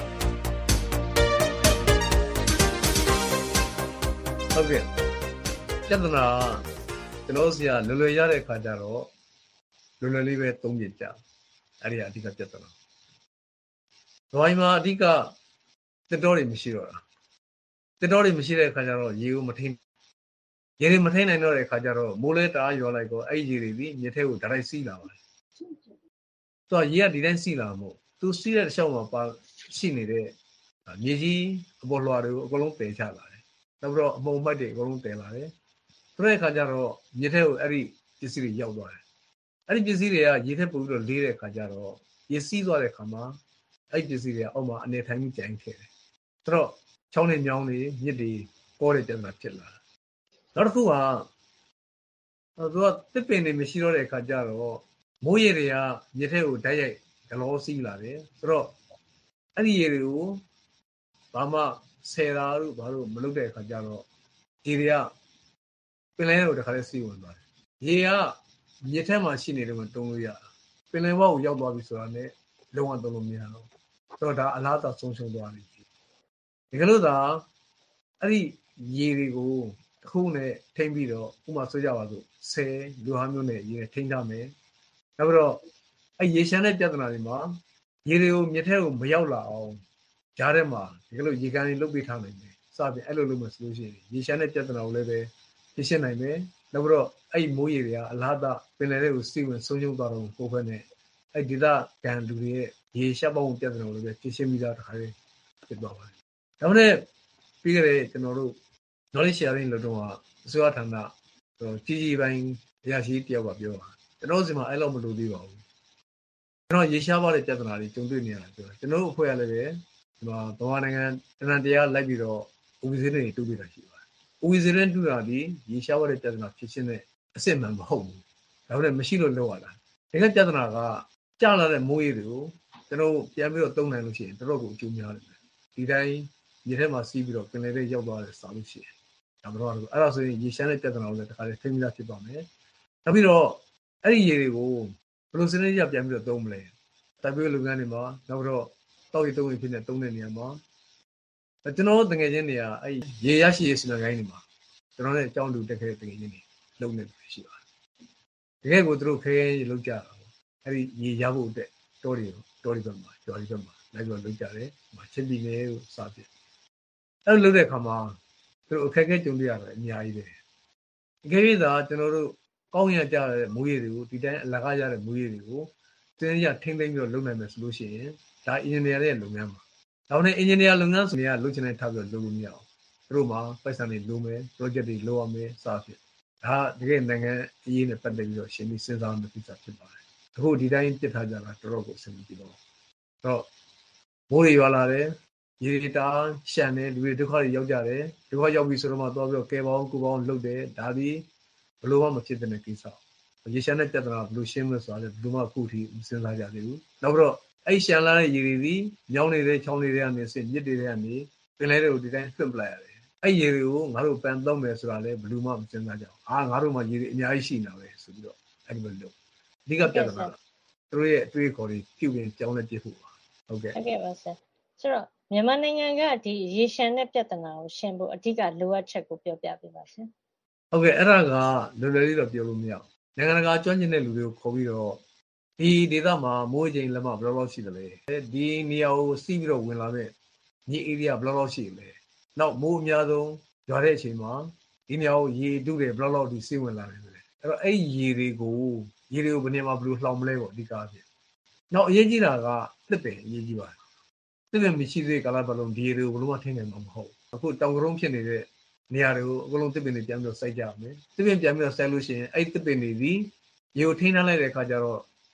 [SPEAKER 13] ဟုတ်ကဲ့ပြဿနာကျွန်တော်ဆရာလွယ်လွယ်ရတဲ့ခါကျတော့လွယ်လွယ်လေးပဲသုံးပြကြအဲ့ဒီအဓိကပြဿနာဒိုင်းမှာအဓိကတက်တော်တွေမရှိတော့တာတက်တော်တွေမရှိတဲ့ခါကျတော့ရေကိုမထိန်ရေတွေမထိန်နိုင်တော့တဲ့ခါကျတော့မိုးလဲတအားရောလိုက်တော့အဲ့ရေတွေပြီးမြစ်ထဲကိုဓာတ်ရိုက်စီးလာပါတယ်သူကရေကဒီတိုင်းစီးလာမို့သူစီးတဲ့တစ်လျှောက်မှာပါရှိနေတဲ့မြေကြီးအပေါ်လွှာတွေကိုအကုန်လုံးပယ်ချလာတယ်နောက်ပြီးတော့အမုံမိုက်တွေအကုန်လုံးတည်လာတယ်ဆိုတဲ့ခါကျတော့မြစ်ထဲကိုအဲ့ဒီပစ္စည်းတွေရောက်သွားတယ်အဲ့ဒီပစ္စည်းတွေကရေထဲပို့ပြီးတော့လေးတဲ့ခါကျတော့ရေစီးသွားတဲ့ခါမှာအဲ့ဒီပစ္စည်းတွေကအောက်မှာအနေထိုင်မှုကြိုင်ခဲ့တယ်ဆိုတော့ချောင်းတွေမြောင်းတွေမြစ်တွေပေါ်တဲ့ပြဿနာဖြစ်လာတယ်နောက်တစ်ခုကသူကတစ်ပင်တွေမရှိတော့တဲ့အခါကျတော့မိုးရေတွေကမြစ်ထဲကိုဓာတ်ရိုက်ဒလောစီးလာတယ်ဆိုတော့အဲ့ဒီရေတွေကိုဘာမှဆယ်တာတို့ဘာလို့မလုပ်တဲ့အခါကျတော့ရေတွေကပင်လယ်ကိုတခါလဲစီးဝင်သွားတယ်ရေကမြစ်ထဲမှာရှိနေတယ်မှာတုံးလို့ရပင်လယ်ဘောက်ကိုရောက်သွားပြီဆိုတာနဲ့လုံးဝတုံးလို့မရတော့ဆိုတော့ဒါအလားတူဆုံးရှုံးသွားတယ်ဒီကလို့သာအဲ့ဒီရေတွေကိုတစ်ခုနဲ့ထိမ့်ပြီးတော့ဥမာဆိုကြပါစို့ဆယ်လူဟာမျိုးနဲ့ရေထိမ့်ထားမယ်နောက်ပြီးတော့အဲ့ရေရှမ်းတဲ့ပြဿနာတွေမှာရေတွေကိုမြစ်ထဲကိုမရောက်လာအောင်ကြားထဲမှာဒီကလို့ရေကန်တွေလုတ်ပေးထားနိုင်တယ်စပြင်အဲ့လိုလုပ်မှဆိုလို့ရှိရင်ရေရှမ်းတဲ့ပြဿနာကိုလည်းပဲဖြေရှင်းနိုင်မယ်နောက်ပြီးတော့အဲ့မိုးရေတွေကအလားတူပင်လယ်တွေကိုစီးဝင်ဆုံးရှုံးသွားတော့ပို့ဖက်နဲ့အဲ့ဒေသကန်လူတွေရဲ့ရေရှက်ပေါင်းပြဿနာကိုလည်းပဲဖြေရှင်းပြီးသားတခါလေးဖြစ်သွားပါတယ်ဒါမှလည်းပြီးကြတဲ့ကျွန်တော်တို့ knowledge sharing လို့တော့အစိုးရဌာနကြီးကြီးပိုင်းအရာရှိတယောက်ကပြောတာကျွန်တော်စီမှာအဲ့လိုမလုပ်သေးပါဘူးကျွန်တော်ရေရှားပါတဲ့ပြဿနာတွေကြုံတွေ့နေရတယ်ပြောကျွန်တော်တို့အဖွဲ့ရလည်းပဲဒီမှာဗမာနိုင်ငံတနန်တရားလိုက်ပြီးတော့ OBC တွေတူးပြတာရှိပါတယ် OBC တွေတူးတာဒီရေရှားပါတဲ့ပြဿနာဖြစ်ချင်းတဲ့အစစ်မှန်မဟုတ်ဘူးဒါပေမဲ့မရှိလို့လောက်ရတာဒီကပြဿနာကကြာလာတဲ့မိုးရေတွေကိုကျွန်တော်ပြန်ပြီးတော့သုံးနိုင်လို့ရှိရင်တော်တော်ကိုအကျိုးများတယ်ဒီတိုင်းရေထဲမှာစီးပြီးတော့ပင်လယ်ထဲရောက်သွားတယ်စာလို့ရှိရင်ဒါမှတော့အဲ့ဒါဆိုရင်ရေရှမ်းတဲ့ပြဿနာကိုလည်းတခါလေထိမိတာဖြစ်သွားမယ်နောက်ပြီးတော့အဲ့ဒီရေတွေကိုဘယ်လိုစနစ်ကြပြန်ပြီးတော့သုံးမလဲတိုက်ပွဲလုပ်ငန်းတွေမှာနောက်ပြီးတော့တောက်ရီသုံးရီဖြစ်နေသုံးတဲ့နေရာမှာကျွန်တော်တကယ်ချင်းတွေကအဲ့ရေရရှိရေးစီမံကိန်းတွေမှာကျွန်တော်လည်းအကြောင်းတူတက်ခဲ့တဲ့တကယ်ချင်းတွေလုပ်နေတယ်ရှိပါတယ်တကယ်ကိုသူတို့ခဲခဲလုပ်ကြတာအဲ့ဒီရေရဖို့အတွက်တောတွေဘက်မှာကျော်ဒီဘက်မှာလိုက်ပြီးလုပ်ကြတယ်ချင်းပြည်နယ်ကိုစပြအဲ့လိုလုပ်တဲ့အခါမှာသူတို့အခက်အခဲကြုံတွေ့ရတယ်အများကြီးပဲအကယ်၍သာကျွန်တော်တို့ကောင်းရကြတဲ့မူရည်တွေကိုဒီတိုင်းအလကားရတဲ့မူရည်တွေကိုတင်းရထိမ့်သိမ့်ပြီးတော့လုပ်နိုင်မယ်ဆိုလို့ရှိရင်ဒါအင်ဂျင်နီယာရဲ့လုပ်ငန်းပါဒါနဲ့အင်ဂျင်နီယာလုပ်ငန်းဆိုရင်လုပ်ချင်တဲ့ထားပြီးတော့လုပ်လို့မရအောင်သူတို့မှာပိုက်ဆံတွေလိုမယ် project တွေလိုရမယ်စသဖြင့်ဒါတကယ်နိုင်ငံအရေးနဲ့ပတ်သက်ပြီးတော့ရှင်းပြီးစဉ်းစားမယ့်ကိစ္စဖြစ်ပါတယ်အခုဒီတိုင်းပြစ်ထားကြတာတော်တော်ကိုအဆင်မပြေတော့တော့မိုးတွေရွာလာတယ်ရေတာရှန်တယ်လူတွေဒုက္ခတွေရောက်ကြတယ်ဒုက္ခရောက်ပြီဆိုတော့မှသွားပြီးတော့ကဲပေါင်းကူပေါင်းလုပ်တယ်ဒါပြီးဘလို့မှမဖြစ်တဲ့ကိစ္စရေရှမ်းတဲ့ပြဿနာဘလို့ရှင်းမလို့ဆိုတော့ဘလို့မှအခုထိမစဉ်းစားကြသေးဘူးနောက်ပြီးတော့အဲ့ရှန်လာတဲ့ရေတွေဒီညောင်းနေတဲ့ချောင်းတွေကနေစစ်မြစ်တွေကနေပင်လယ်တွေကိုဒီတိုင်းဖွင့်ပလိုက်ရတယ်အဲ့ရေတွေကိုငါတို့ပန်သုံးမယ်ဆိုတာလည်းဘလို့မှမစဉ်းစားကြအောင်ငါတို့မှရေတွေအများကြီးရှိနေတာပဲဆိုပြီးတော့အဲ့ဒီလိုလုပ်အဓိကပြဿနာသူတို့ရဲ့အတွေ့အခေါ်တွေပြုပြင်ကြောင်းလဲပြဖို့ပါဟုတ်ကဲ့
[SPEAKER 10] ပါဆရာဆိုတော့မြန်မာနိုင်ငံကဒီရေရှမ်းတဲ့ပြဿနာကိုရှင်းဖို့အဓိကလိုအပ်ချက်ကိုပြောပြပေးပါဆရာ
[SPEAKER 13] ဟုတ်ကဲ့အဲ့ဒါကလွယ်လွယ်လေးတော့ပြောလို့မရဘူးနိုင်ငံတကာကျွမ်းကျင်တဲ့လူတွေကိုခေါ်ပြီးတော့ဒီဒေသမှာမိုးချိန်လက်မဘယ်လောက်ရှိသလဲဒီနေရာကိုစီးပြီးတော့ဝင်လာတဲ့မြေ area ဘယ်လောက်ရှိလဲနောက်မိုးအများဆုံးရွာတဲ့အချိန်မှာဒီနေရာကိုရေတုတယ်ဘယ်လောက်ဒီစီးဝင်လာတယ်ဆိုတယ်အဲ့တော့အဲ့ရေတွေကိုဘယ်နေရာမှာဘယ်လိုလှောင်မလဲပေါ့အဓိကအဖြစ်နောက်အရေးကြီးတာကတစ်ပင်အရေးကြီးပါတယ်တစ်ပင်မရှိသေးကာလပတ်လုံးဒီရေတွေကိုဘယ်လိုမှထိနိုင်မှာမဟုတ်အခုတောင်ကရုံးဖြစ်နေတဲ့နေရာတွေကိုအကုန်လုံးတစ်ပင်တွေပြန်ပြီးတော့စိုက်ကြမယ်တစ်ပင်ပြန်ပြီးတော့စိုက်လို့ရှိရင်အဲ့တစ်ပင်တွေဒီရေကိုထိန်းထားလိုက်တဲ့အခါကျတော့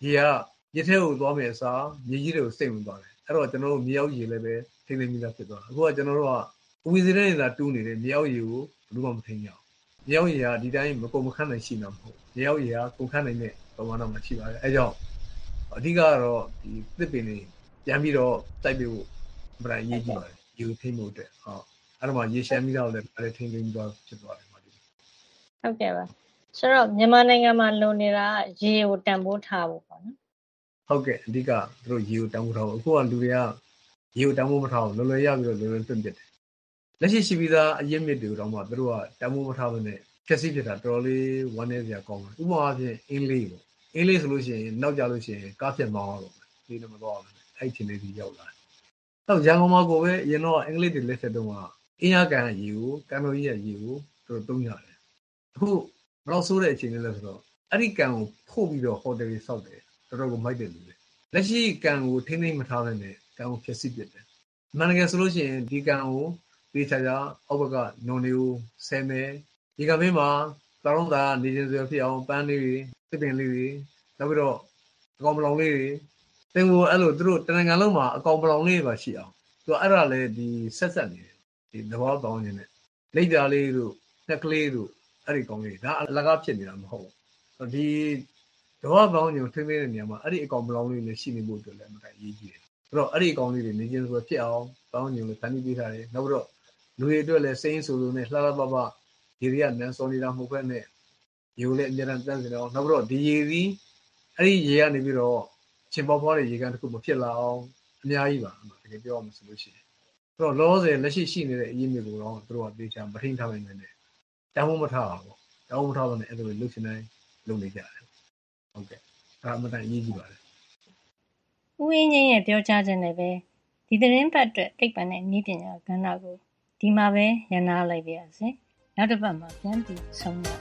[SPEAKER 13] ရေကမြစ်ထဲကိုသွားမယ်အစားမြေကြီးတွေကိုစိတ်ဝင်သွားတယ်အဲ့တော့ကျွန်တော်တို့မြေအောက်ရေလည်းပဲထိန်းသိမ်းပြီးသားဖြစ်သွားအခုကကျွန်တော်တို့ကဝီစီတဲ့နေတာတူးနေတယ်မြေအောက်ရေကိုဘယ်လိုမှမထိန်းရအောင်မြေအောက်ရေကဒီတိုင်းမကုန်မခန့်နိုင်ရှိမှာမဟုတ်မြေအောက်ရေကကုန်ခန့်နိုင်တဲ့ပမာဏမှာရှိပါတယ်အဲကြောင့်အဓိကတော့ဒီသစ်ပင်တွေပြန်ပြီးတော့တိုက်ပြီးဖို့ဗရန်ရေးကြည့်ပါတယ်ရေထိန်းဖို့အတွက်ဟုတ်အဲ့တော့မှရေရှမ်းပြီးတော့လည်းအဲ့ထိန်းသိမ်းပြီးတော့ဖြစ်သွားတယ်
[SPEAKER 10] ဟုတ်ကဲ့ပါဆိုတော့မြန်မာနိုင်ငံမှာလုံနေတာရေကိုတန်ဖိုးထားဖို့ပေါ့နော်
[SPEAKER 13] ဟုတ်ကဲ့အဓိကသူတို့ရေကိုတန်ဖိုးထားဖို့အခုကလူတွေကရေကိုတန်ဖိုးမထားဘူးလွယ်လွယ်ရပြီးတော့လွယ်လွယ်တွန့်ပြစ်တယ်လက်ရှိပြီးသားအရင်မြစ်တွေကိုတော့မှသူတို့ကတန်ဖိုးမထားဘဲနဲ့ဖြည့်ဆည်းဖြစ်တာတော်တော်လေးဝမ်းနည်းစရာကောင်းတယ်ဥပမာအားဖြင့်အင်းလေးပေါ့အင်းလေးဆိုလို့ရှိရင်နောက်ကြလို့ရှိရင်ကားဖြတ်မောင်းတော့ဒီလိုမတော့ဘူးအဲ့ဒီချိန်လေးကြီးရောက်လာတယ်တော့ရန်ကုန်မှာကိုပဲအရင်တော့အင်္ဂလိပ်တွေလက်ထက်တုန်းကအင်းရကန်ရေကိုကံတော်ကြီးရဲ့ရေကိုသူတို့သုံးရတယ်အခုဘယ်တော့ဆိုးတဲ့အချိန်လေးလဲဆိုတော့အဲ့ဒီကံကိုဖို့ပြီးတော့ဟိုတယ်ကြီးစောက်တယ်တော်တော်ကိုမိုက်တယ်လူတွေလက်ရှိကံကိုထိမ့်သိမ့်မထားဘဲနဲ့ကံကိုဖျက်ဆီးပစ်တယ်အမှန်တကယ်ဆိုလို့ရှိရင်ဒီကံကိုဒီချာချာအောက်ကနုံလေးကိုဆဲမယ်ဒီကမင်းမှာတောင်းတာနေချင်းစွာဖြစ်အောင်ပန်းလေးတွေသစ်ပင်လေးတွေနောက်ပြီးတော့အကောင်ပလောင်လေးတွေတင်ကိုအဲ့လိုသူတို့တနင်္ဂနွေလုံးမှာအကောင်ပလောင်လေးပါရှိအောင်သူအဲ့ဒါလည်းဒီဆက်ဆက်နေတယ်ဒီသဘောပေါင်းနေတဲ့လက်ပြားလေးတို့နှက်ကလေးတို့အဲ့ဒီကောင်လေးဒါအလကားဖြစ်နေတာမဟုတ်ဘူးဒီသဘောပေါင်းညိုထိမ့်သိတဲ့နေရာမှာအဲ့ဒီအကောင်ပလောင်လေးလည်းရှိနေဖို့အတွက်လည်းမတိုင်ရေးကြည့်တယ်အဲ့တော့အဲ့ဒီအကောင်လေးတွေနေချင်းစွာဖြစ်အောင်ပေါင်းညိုလည်းဖန်တီးပေးထားတယ်နောက်ပြီးတော့လူတွေအတွက်လည်းစိမ့်ဆိုလို့နဲ့လှလှပပရေတွေကနန်းစောနေတာမဟုတ်ဘဲနဲ့ရေကိုလည်းအများအားတန်းစင်အောင်နောက်ပြီးတော့ဒီရေဒီအဲ့ဒီရေကနေပြီးတော့ချင်းပေါဖွားတဲ့ရေကန်တစ်ခုမဖြစ်လာအောင်အများကြီးပါတကယ်ပြောရမယ်ဆိုလို့ရှိရင်အဲ့တော့လောဆယ်လက်ရှိရှိနေတဲ့အရင်းမြစ်ကိုတော့သူတို့ကတေချာမထိန်ထားနိုင်နေတယ်တောင်းမထားပါဘူးတောင်းမထားဘဲနဲ့အဲ့လိုလှုပ်ရှင်တိုင်းလုပ်နေကြတယ်ဟုတ်ကဲ့ဒါမှတိုင်းရေးကြည့်ပါတယ်
[SPEAKER 10] ဦးအင်းကြီးရဲ့ပြောကြားခြင်းနဲ့ပဲဒီသတင်းပတ်အတွက်တိတ်ပံနဲ့နည်းပညာကဏ္ဍကိုဒီမှာပဲရနာလိုက်ပါရစေနောက်တစ်ပတ်မှာပြန်ပြီးဆုံးပါ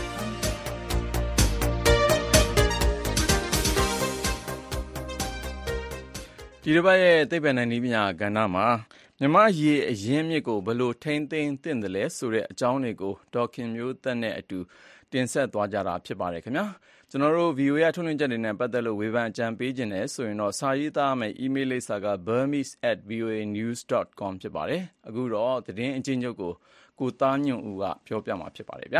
[SPEAKER 2] ဒီတစ်ပတ်ရဲ့သိပ္ပံနဲ့နည်းပညာကဏ္ဍမှာမြမရေအရင်းမြစ်ကိုဘယ်လိုထိန်းသိမ်းသင့်တယ်လဲဆိုတဲ့အကြောင်းတွေကိုဒေါက်ခင်မျိုးသက်နဲ့အတူတင်ဆက်သွားကြတာဖြစ်ပါတယ်ခင်ဗျာကျွန်တော်တို့ VOA ရထုတ်လွှင့်ချက်တွေနဲ့ပတ်သက်လို့ဝေဖန်အကြံပေးခြင်းနဲ့ဆိုရင်တော့စာရေးသားမယ် email လိပ်စာက burmese@voanews.com ဖြစ်ပါတယ်အခုတော့သတင်းအချင်းချုပ်ကိုသားညွန့်ဦးကပြောပြမှာဖြစ်ပါတယ်ဗျာ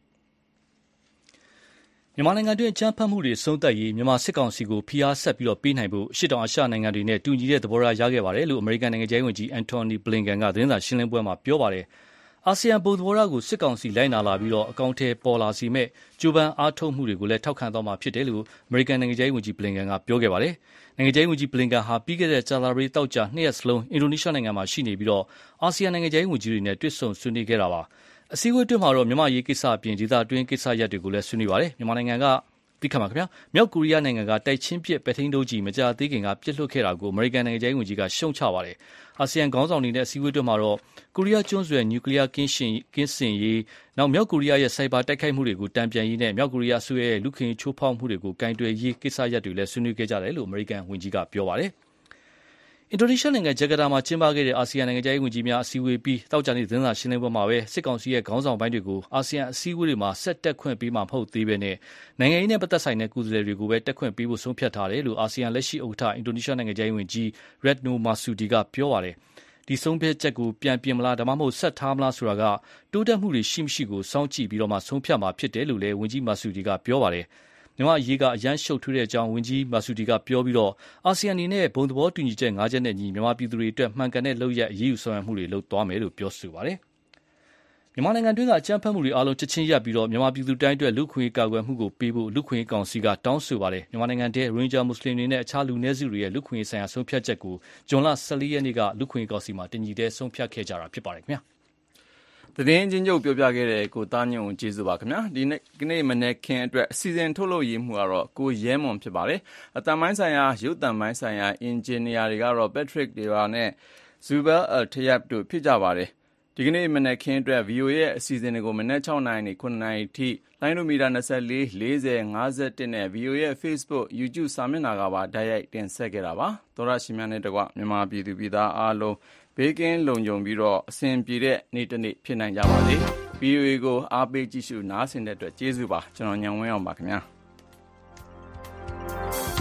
[SPEAKER 14] မြန်မာနိုင်ငံတွင်းအကြမ်းဖက်မှုတွေဆုံးသက်ရေးမြန်မာစစ်ကောင်စီကိုဖိအားဆက်ပြီးပေးနိုင်ဖို့အရှေ့တောင်အာရှနိုင်ငံတွေနဲ့တူညီတဲ့သဘောထားရခဲ့ပါတယ်လို့အမေရိကန်နိုင်ငံခြားရေးဝန်ကြီးအန်တိုနီဘလင်ကန်ကသတင်းစာရှင်းလင်းပွဲမှာပြောပါတယ်အာဆီယံဘုံသဘောထားကိုစစ်ကောင်စီလိုက်နာလာပြီးအကောင့်ထဲပေါ်လာစီမဲ့ကြိုးပမ်းအားထုတ်မှုတွေကိုလည်းထောက်ခံသွားမှာဖြစ်တယ်လို့အမေရိကန်နိုင်ငံခြားရေးဝန်ကြီးဘလင်ကန်ကပြောခဲ့ပါတယ်နိုင်ငံခြားရေးဝန်ကြီးဘလင်ကန်ဟာပြီးခဲ့တဲ့ကြာသပတေးတောက်ကြ2ရက်စလုံးအင်ဒိုနီးရှားနိုင်ငံမှာရှိနေပြီးအာဆီယံနိုင်ငံခြားရေးဝန်ကြီးတွေနဲ့တွေ့ဆုံဆွေးနွေးခဲ့တာပါအစည်းအဝေးအတွင်းမှာတော့မြန်မာရေးကိစ္စအပြင်ဒေသတွင်းကိစ္စရပ်တွေကိုလည်းဆွေးနွေးပါတယ်မြန်မာနိုင်ငံကမြောက်ကိုရီးယားနိုင်ငံကတိုက်ချင်းပစ်ပဲ့ထိန်းဒုံးကျည်မကြာသေးခင်ကပစ်လွှတ်ခဲ့တာကိုအမေရိကန်နိုင်ငံခြားရေးဝန်ကြီးကရှုံချပါတယ်။အာဆီယံခေါင်းဆောင်တွေနဲ့အစည်းအဝေးတွေမှာတော့ကိုရီးယားကျွန်းဆွယ်နျူကလ িয়ার ကင်းစင်ရေးနောက်မြောက်ကိုရီးယားရဲ့စိုက်ဘာတိုက်ခိုက်မှုတွေကိုတံပြန်ရေးနဲ့မြောက်ကိုရီးယားအစိုးရရဲ့လူခွင့်ချိုးဖောက်မှုတွေကိုကင်တွယ်ရေးကိစ္စရပ်တွေလည်းဆွေးနွေးခဲ့ကြတယ်လို့အမေရိကန်ဝန်ကြီးကပြောပါတယ်။အင်ဒိုနီးရှားနိုင်ငံဂျကာတာမှာကျင်းပခဲ့တဲ့အာဆီယံနိုင်ငံခြားရေးဝန်ကြီးများအစည်းအဝေးပြီးတောက်ကြနေ့သတင်းစာရှင်းလင်းပွဲမှာပဲစစ်ကောင်စီရဲ့ခေါင်းဆောင်ပိုင်းတွေကိုအာဆီယံအစည်းအဝေးတွေမှာဆက်တက်ခွင့်ပေးမှာမဟုတ်သေးဘဲနဲ့နိုင်ငံရေးနဲ့ပတ်သက်ဆိုင်တဲ့ကိုယ်စားလှယ်တွေကိုပဲတက်ခွင့်ပေးဖို့ဆုံးဖြတ်ထားတယ်လို့အာဆီယံလက်ရှိဥက္ကဋ္ဌအင်ဒိုနီးရှားနိုင်ငံခြားရေးဝန်ကြီး Retno Marsudi ကပြောပါတယ်ဒီဆုံးဖြတ်ချက်ကိုပြန်ပြင်မလားဒါမှမဟုတ်ဆက်ထားမလားဆိုတာကတိုးတက်မှုတွေရှိမရှိကိုစောင့်ကြည့်ပြီးတော့မှဆုံးဖြတ်မှာဖြစ်တယ်လို့လည်းဝန်ကြီး Marsudi ကပြောပါတယ်မြန်မာအရေးကအရန်ရှုပ်ထွေးတဲ့အကြောင်းဝန်ကြီးမာဆူဒီကပြောပြီးတော့အာဆီယံအနေနဲ့ဘုံသဘောတူညီချက်၅ချက်နဲ့ညီမြန်မာပြည်သူတွေအတွက်မှန်ကန်တဲ့လုပ်ရက်အရေးယူဆောင်ရွက်မှုတွေလုပ်သွားမယ်လို့ပြောဆိုပါတယ်။မြန်မာနိုင်ငံတွင်းကအကြမ်းဖက်မှုတွေအားလုံးချက်ချင်းရပ်ပြီးတော့မြန်မာပြည်သူတိုင်းအတွက်လူခွင့်ကာကွယ်မှုကိုပေးဖို့လူခွင့်ကောင်စီကတောင်းဆိုပါတယ်။မြန်မာနိုင်ငံထဲရိုဟင်ဂျာမွတ်စလင်တွေနဲ့အခြားလူနည်းစုတွေရဲ့လူခွင့်ဆိုင်ရာဆုံးဖြတ်ချက်ကိုဇွန်လ14ရက်နေ့ကလူခွင့်ကောင်စီမှာတင်ညီတဲ့ဆုံးဖြတ်ခဲ့ကြတာဖြစ်ပါတယ်ခင်ဗျာ။
[SPEAKER 2] သတင်းချင်းချုပ်ပြောပြခဲ့တဲ့ကိုသားညွန့်ကျေးဇူးပါခင်ဗျာဒီနေ့မနေ့ခင်အတွက်အစီအစဉ်ထုတ်လုပ်ရေးမှုကတော့ကိုရဲမွန်ဖြစ်ပါတယ်အတန်ပိုင်းဆိုင်ရာရုပ်တံပိုင်းဆိုင်ရာအင်ဂျင်နီယာတွေကတော့ Patrick Deva နဲ့ Zubel Al-Tayeb တို့ဖြစ်ကြပါတယ်ဒီကနေ့မနေ့ခင်အတွက် VOA ရဲ့အစီအစဉ်တွေကိုမနေ့6နိုင်နေ9နိုင်ထိလိုင်းနိုမီတာ24 40 51နဲ့ VOA ရဲ့ Facebook YouTube စာမျက်နှာကပါတိုက်ရိုက်တင်ဆက်ခဲ့တာပါသောရရှိများနဲ့တကွမြန်မာပြည်သူပြည်သားအားလုံးဘေးကင်းလုံခြုံပြီးတော့အဆင်ပြေတဲ့နေ့တစ်နေ့ဖြစ်နိုင်ကြပါစေ။ VOA ကိုအားပေးကြည့်ရှုနားဆင်တဲ့အတွက်ကျေးဇူးပါ။ကျွန်တော်ညံဝင်းအောင်ပါခင်ဗျာ။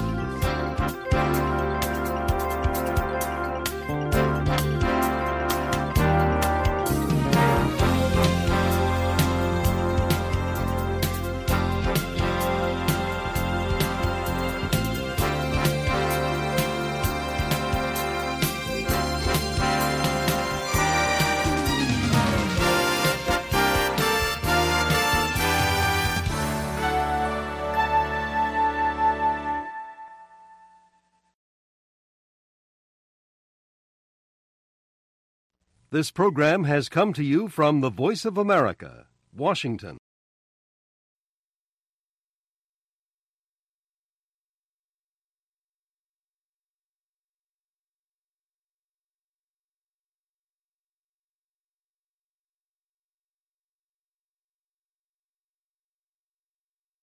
[SPEAKER 11] This program has come to you from the Voice of America, Washington.